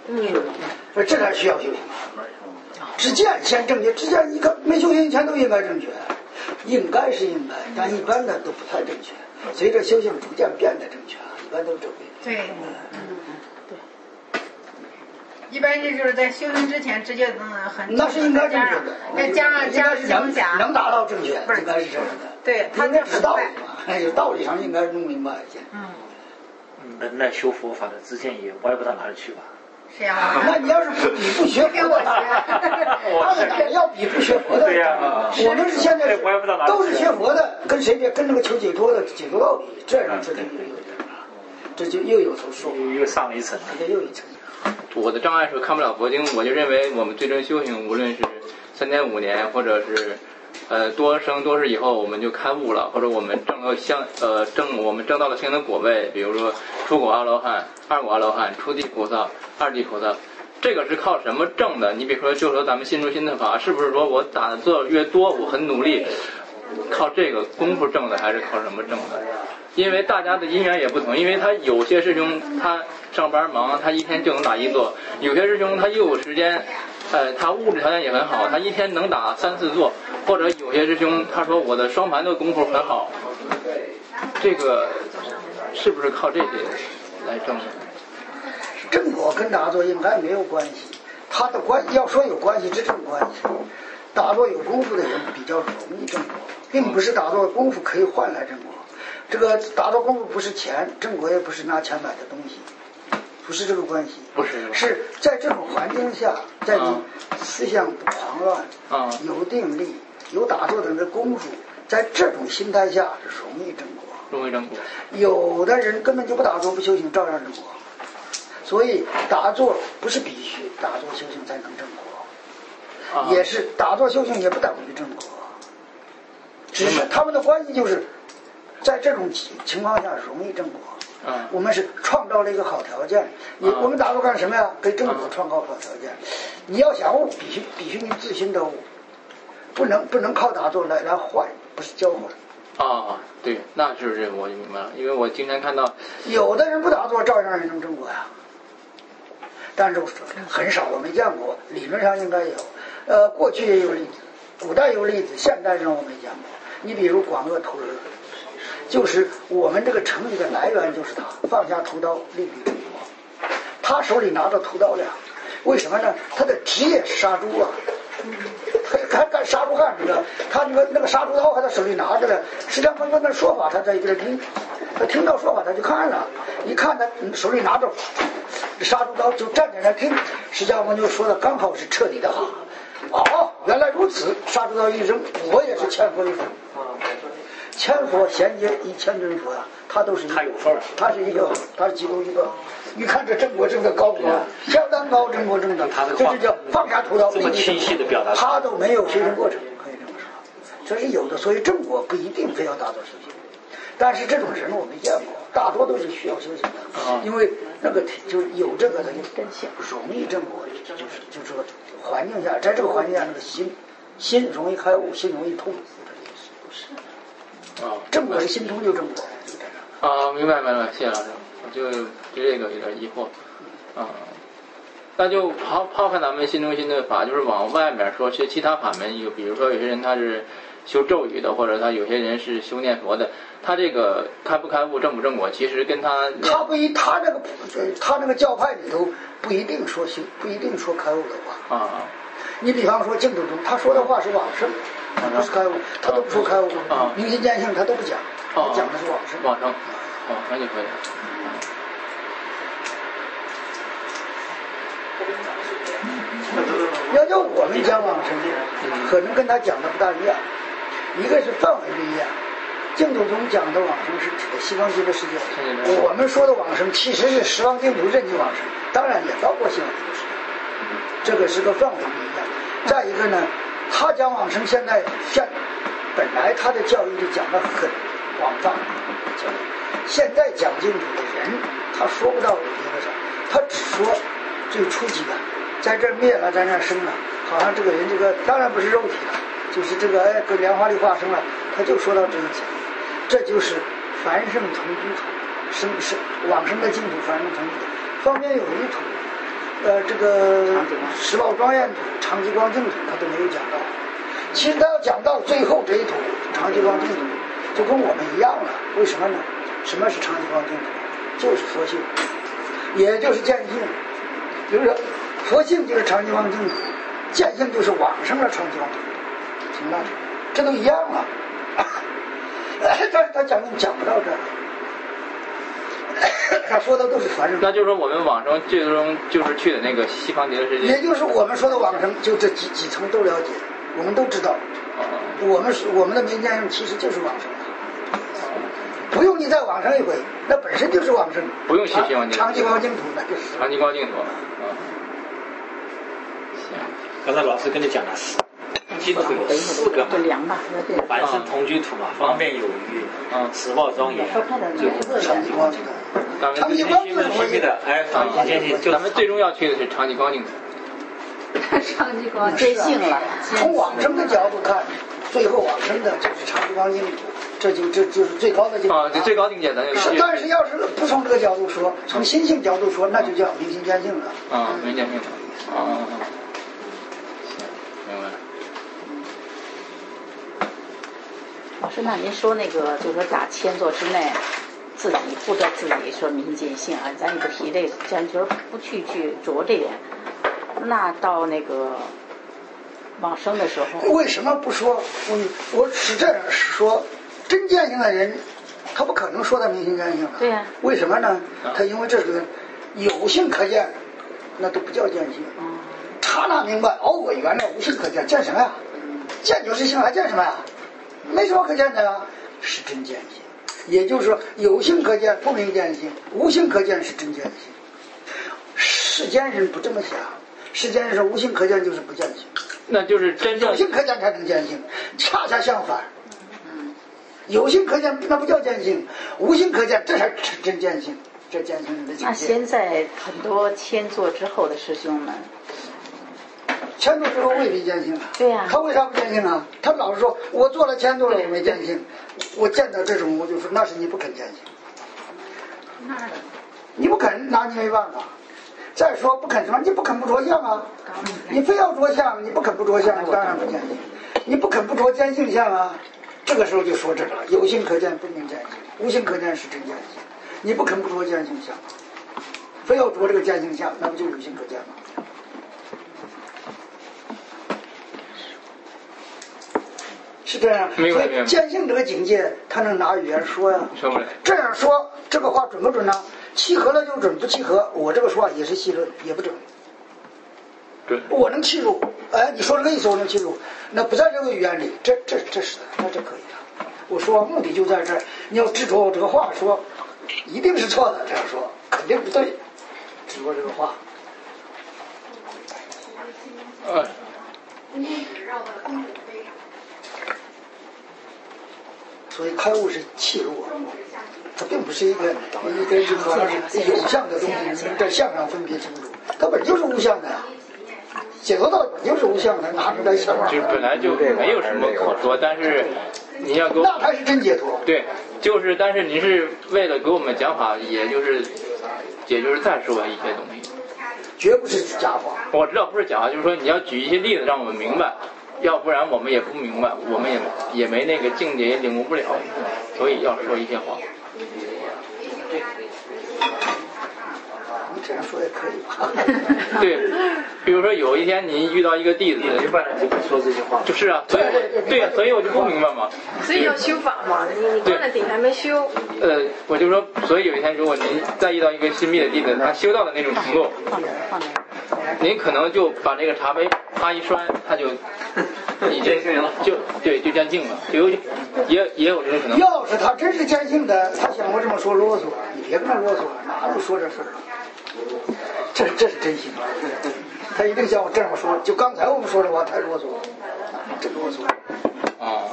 Speaker 3: 嗯，这才需要修行。知见先正确，知见你看没修行以前都应该正确，应该是应该，但一般的都不太正确。随着修行逐渐变得正确，一般都正确。
Speaker 2: 对，嗯，对。一般就是在修行之前直接嗯很
Speaker 3: 那是应该正确的，
Speaker 2: 再加上加上
Speaker 3: 能能达到正确，应该是这样的。
Speaker 2: 对，
Speaker 3: 他那是道理嘛，有道理上应该弄明白一些。
Speaker 2: 嗯。
Speaker 1: 那那修佛法的之间也歪不到哪里去吧？
Speaker 2: 是呀。
Speaker 3: 那你要是不比不学佛的，他们也要比不学佛的。
Speaker 1: 对呀。
Speaker 3: 我们是现在都是学佛的，跟谁比？跟那个求解脱的解脱道比，这样这就又有点了，这就又有层说，
Speaker 1: 又上了一层，
Speaker 3: 这就又一层。
Speaker 12: 我的障碍是看不了佛经，我就认为我们最终修行，无论是三年五年，或者是呃多生多世以后，我们就开悟了，或者我们证了相呃证我们证到了相应的果位，比如说初果阿罗汉、二果阿罗汉、初地菩萨、二地菩萨，这个是靠什么证的？你比如说，就说咱们心中心的法，是不是说我打坐越多，我很努力，靠这个功夫证的，还是靠什么证的？因为大家的因缘也不同，因为他有些师兄他上班忙，他一天就能打一坐；有些师兄他又有时间，呃，他物质条件也很好，他一天能打三四坐；或者有些师兄他说我的双盘的功夫很好，这个是不是靠这些来证的？
Speaker 3: 正果跟打坐应该没有关系，他的关要说有关系，这种关系。打坐有功夫的人比较容易正果，并不是打坐功夫可以换来正果。这个打坐功夫不是钱，正果也不是拿钱买的东西，不是这个关系。
Speaker 12: 不是，
Speaker 3: 是在这种环境下，在你思想不狂乱，
Speaker 12: 啊，
Speaker 3: 有定力，有打坐的那功夫，在这种心态下是容易正果。
Speaker 12: 容易正果。
Speaker 3: 有的人根本就不打坐不修行，照样正果。所以打坐不是必须打坐修行才能正果，啊、也是打坐修行也不等于正果，只是他们的关系就是在这种情况下容易正果。
Speaker 12: 嗯，
Speaker 3: 我们是创造了一个好条件。你、嗯、我们打坐干什么呀？给正果创造好条件。嗯、你要想悟，必须必须你自心得悟，不能不能靠打坐来来换，不是交换。
Speaker 12: 啊，对，那就是我就明白了，因为我经常看到
Speaker 3: 有的人不打坐照样也能正果呀。但是很少，我没见过，理论上应该有。呃，过去也有例子，古代有例子，现代上我没见过。你比如广恶图人，就是我们这个成语的来源就是他放下屠刀，立地成佛。他手里拿着屠刀呀，为什么呢？他的职业是杀猪啊，他还干杀猪干什么？他那个那个杀猪刀还在手里拿着呢。释迦牟尼那说法，他在一边听，他听到说法他就看了，一看他手里拿着杀猪刀就站在那听，释迦牟尼就说的刚好是彻底的好。哦，原来如此！杀猪刀一扔，我也是千佛一佛，千佛衔接一千尊佛啊，他都是一个，他有份儿，他是一个，他是其中一个。你看这正果正的高不高？相当高，正果正的，这是叫放下屠刀，
Speaker 1: 这么清晰的表达，
Speaker 3: 他都没有修行过程，可以这么说，这是有的。所以正果不一定非要打坐修行，但是这种人我没见过，大多都是需要修行的，因为那个就是有这个他就容易正果，就是就是说环境下，在这个环境下，那个心心容易开悟，心容易通，不是？
Speaker 12: 啊，
Speaker 3: 正果是心通就正果，就这样。
Speaker 12: 啊，明白明白，谢谢老师，我就对这个有点疑惑，啊，那就抛抛开咱们心中心的法，就是往外面说，学其他法门，有比如说有些人他是修咒语的，或者他有些人是修念佛的，他这个开不开悟、正不正果，其实跟他
Speaker 3: 他不一他那个他那个教派里头不一定说修，不一定说开悟的话
Speaker 12: 啊。
Speaker 3: 你比方说净土宗，他说的话是往生，他不是开悟，他都不说开悟，
Speaker 12: 啊，
Speaker 3: 明心见性他都不讲，他讲的是往生。
Speaker 12: 往生，往生就可以了。
Speaker 3: 要叫我们讲往生，可能跟他讲的不大一样，一个是范围不一样。净土宗讲的往生是指的西方极乐世界，我们说的往生其实是十方净土任意往生，当然也包括西方极乐世界，这个是个范围不一样。再一个呢，他讲往生，现在现本来他的教育就讲得很广泛，现在讲净土的人，他说不到一个啥，他只说最初级的，在这灭了，在那生了，好像这个人这个当然不是肉体了，就是这个哎跟莲花里化生了，他就说到这一层，这就是凡圣同居土，生是往生的净土，凡圣同居土，方面有一土， 呃，这个石宝庄严图、长吉光净图，他都没有讲到。其实他要讲到最后这一图长吉光净土，就跟我们一样了。为什么呢？什么是长吉光净土？就是佛性，也就是见性。比如说，佛性就是长吉光净土，见性就是往生的长吉光净土，行了，这都一样了。但是他讲讲不到这儿。他说的都是传承。
Speaker 12: 那就是说，我们往生最终就是去的那个西方极乐世界。
Speaker 3: 也就是我们说的往生，就这几几层都了解，我们都知道。哦、我们是我们的民间其实就是往生，不用你再往生一回，那本身就是往生。
Speaker 12: 不用去西方极乐。
Speaker 3: 长吉光净土那就是。
Speaker 12: 长吉光净土。嗯。
Speaker 13: 行。刚才老师跟你讲了四净土有四个嘛，反身同居土嘛，方便有余，嗯，实报庄严，最后长吉光净土。
Speaker 3: 长吉光净土
Speaker 13: 的，哎，长吉见性，
Speaker 12: 咱们最终要去的是长吉光净土。
Speaker 2: 长吉光
Speaker 10: 见性了。
Speaker 3: 从往生的角度看，最后往生的就是长吉光净土，这就这就是最高的境界。
Speaker 12: 啊，最高境界咱就。
Speaker 3: 但是要是不从这个角度说，从心性角度说，那就叫明心见性了。
Speaker 12: 啊，明心见性了。啊。明白。
Speaker 10: 老师，那您说那个，就是说打千座之内，自己不得自己说明心见性啊，咱也不提这个，咱就是不去去着这点。那到那个往生的时候，
Speaker 3: 为什么不说？嗯，我是这样说，真见性的人，他不可能说他明心见性了。
Speaker 10: 对呀、啊。
Speaker 3: 为什么呢？他因为这个有性可见，那都不叫见性。嗯。刹那明白，哦，我原来无性可见，见什么呀？见就是性，还见什么呀？没什么可见的呀，是真见性。也就是说，有性可见不明见性，无性可见是真见性。世间人不这么想，世间人说无性可见就是不见性，
Speaker 12: 那就是真正
Speaker 3: 有性可见才能见性，恰恰相反。有性可见那不叫见性，无性可见这才是真见性，这见性的境界。
Speaker 10: 那现在很多迁座之后的师兄们。
Speaker 3: 迁座之后未必见性啊，
Speaker 10: 对呀、啊，
Speaker 3: 他为啥不见性啊？他老是说我做了迁座了，我没见性，我见到这种我就说那是你不肯见性，
Speaker 2: 那
Speaker 3: 你不肯拿你没办法。再说不肯什么？你不肯不着相啊，你非要着相，你不肯不着相，当然不见性。你不肯不着见性相啊，这个时候就说这个了，有性可见不明见性，无性可见是真见性。你不肯不着见性相，非要着这个见性相，那不就有性可见吗？是这样，所以见性这个境界，他能拿语言说呀？
Speaker 12: 说不了。
Speaker 3: 这样说，这个话准不准呢？契合了就准，不契合，我这个说话也是细论，也不准。
Speaker 12: 对。
Speaker 3: 我能契入，哎，你说这个意思我能契入，那不在这个语言里，这这这是的，那这可以的。我说目的就在这儿，你要执着我这个话说，一定是错的，这样说肯定不对，执着这个话。
Speaker 12: 呃。
Speaker 3: 所以开悟是契入，它并不是一个一个这个有相的东西，在相上分别清楚，它本就是无相的呀。解脱道本就是无相的，拿出来相。
Speaker 12: 就本来就没有什么可说，但是你要给我
Speaker 3: 那才是真解脱。
Speaker 12: 对，就是但是您是为了给我们讲法，也就是也就是再说一些东西。
Speaker 3: 绝不是假话。
Speaker 12: 我知道不是假话，就是说你要举一些例子让我们明白。要不然我们也不明白，我们也也没那个境界，也领悟不了，所以要说一些话。
Speaker 3: 你这样说也可以吧？
Speaker 12: 对，比如说有一天你遇到一个弟子，
Speaker 13: 一般人就不说这些话。
Speaker 12: 就是啊，所以对呀，所以我就不明白嘛。
Speaker 6: 所以要修法嘛，你你灌了顶还没修。
Speaker 12: 呃，我就说，所以有一天如果您再遇到一个新密的弟子，他修到的那种程度，您可能就把这个茶杯啪一摔，他就。已经就对，就见性了，有也也有这种可能。
Speaker 3: 要是他真是见性的，他像我这么说啰嗦，你别跟他啰嗦，哪有说这事儿？这这是真心，他一定像我这么说。就刚才我们说的话太啰嗦了，真啰嗦。
Speaker 12: 啊。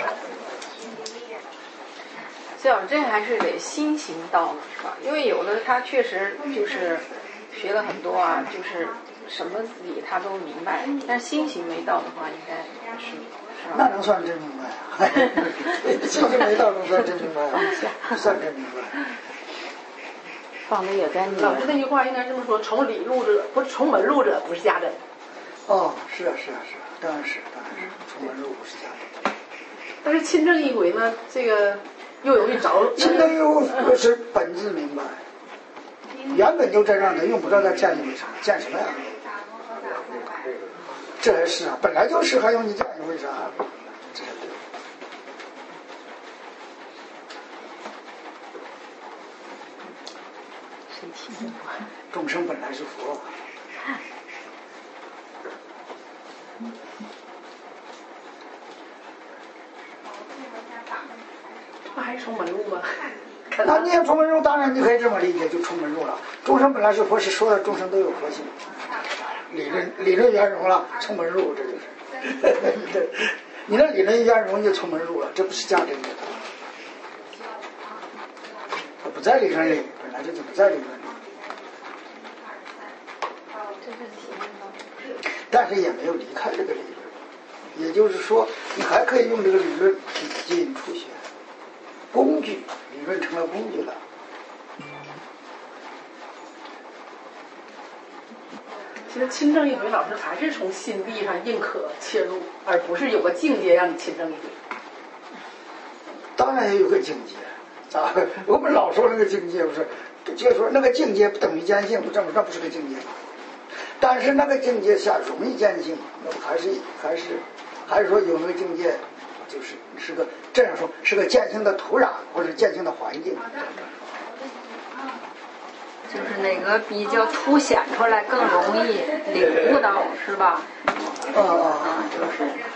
Speaker 6: 所以这还是得心行道是吧？因为有的他确实就是学了很多啊，就是。什么理他都明白，但是心行没到的话，应该是是吧？
Speaker 3: 那能算真明白啊？心行没到能算真明白啊？不算真明白。
Speaker 10: 放的越干净。
Speaker 4: 老师那句话应该这么说：从里入者，不是从门入者，不是家珍。
Speaker 3: 哦，是啊，是啊，是啊，当然是，当然是，从门入不是家珍。
Speaker 4: 但是亲政一回呢，这个又容易着。
Speaker 3: 亲政一回是本质明白，原本就这样的，用不着再建一回啥，建什么呀？这还是啊，本来就是，还用你建一回啥？这还对。众生本来是佛。
Speaker 4: 那还是从门入吗？
Speaker 3: 那你也从门入，当然你可以这么理解，就从门入了。众生本来是佛，是说的众生都有佛性，理论理论圆融了，从门入，这就是。你的理论圆融就从门入了，这不是价值的，它不在理论里，本来就不在理论里。但是也没有离开这个理论，也就是说，你还可以用这个理论去进出学，工具，理论成了工具了。
Speaker 4: 其实亲政一回，老师还是从心地上认可切入，而不是有个境界让你亲政一回。
Speaker 3: 当然也有个境界，啊，我们老说那个境界不是，就说那个境界不等于坚信，不这么那不是个境界吗？但是那个境界下容易坚信，那不还是还是还是说有那个境界，就是是个这样说是个坚信的土壤或者坚信的环境。
Speaker 14: 就是哪个比较凸显出来更容易领悟到，是吧？
Speaker 3: 啊啊，
Speaker 14: 就是。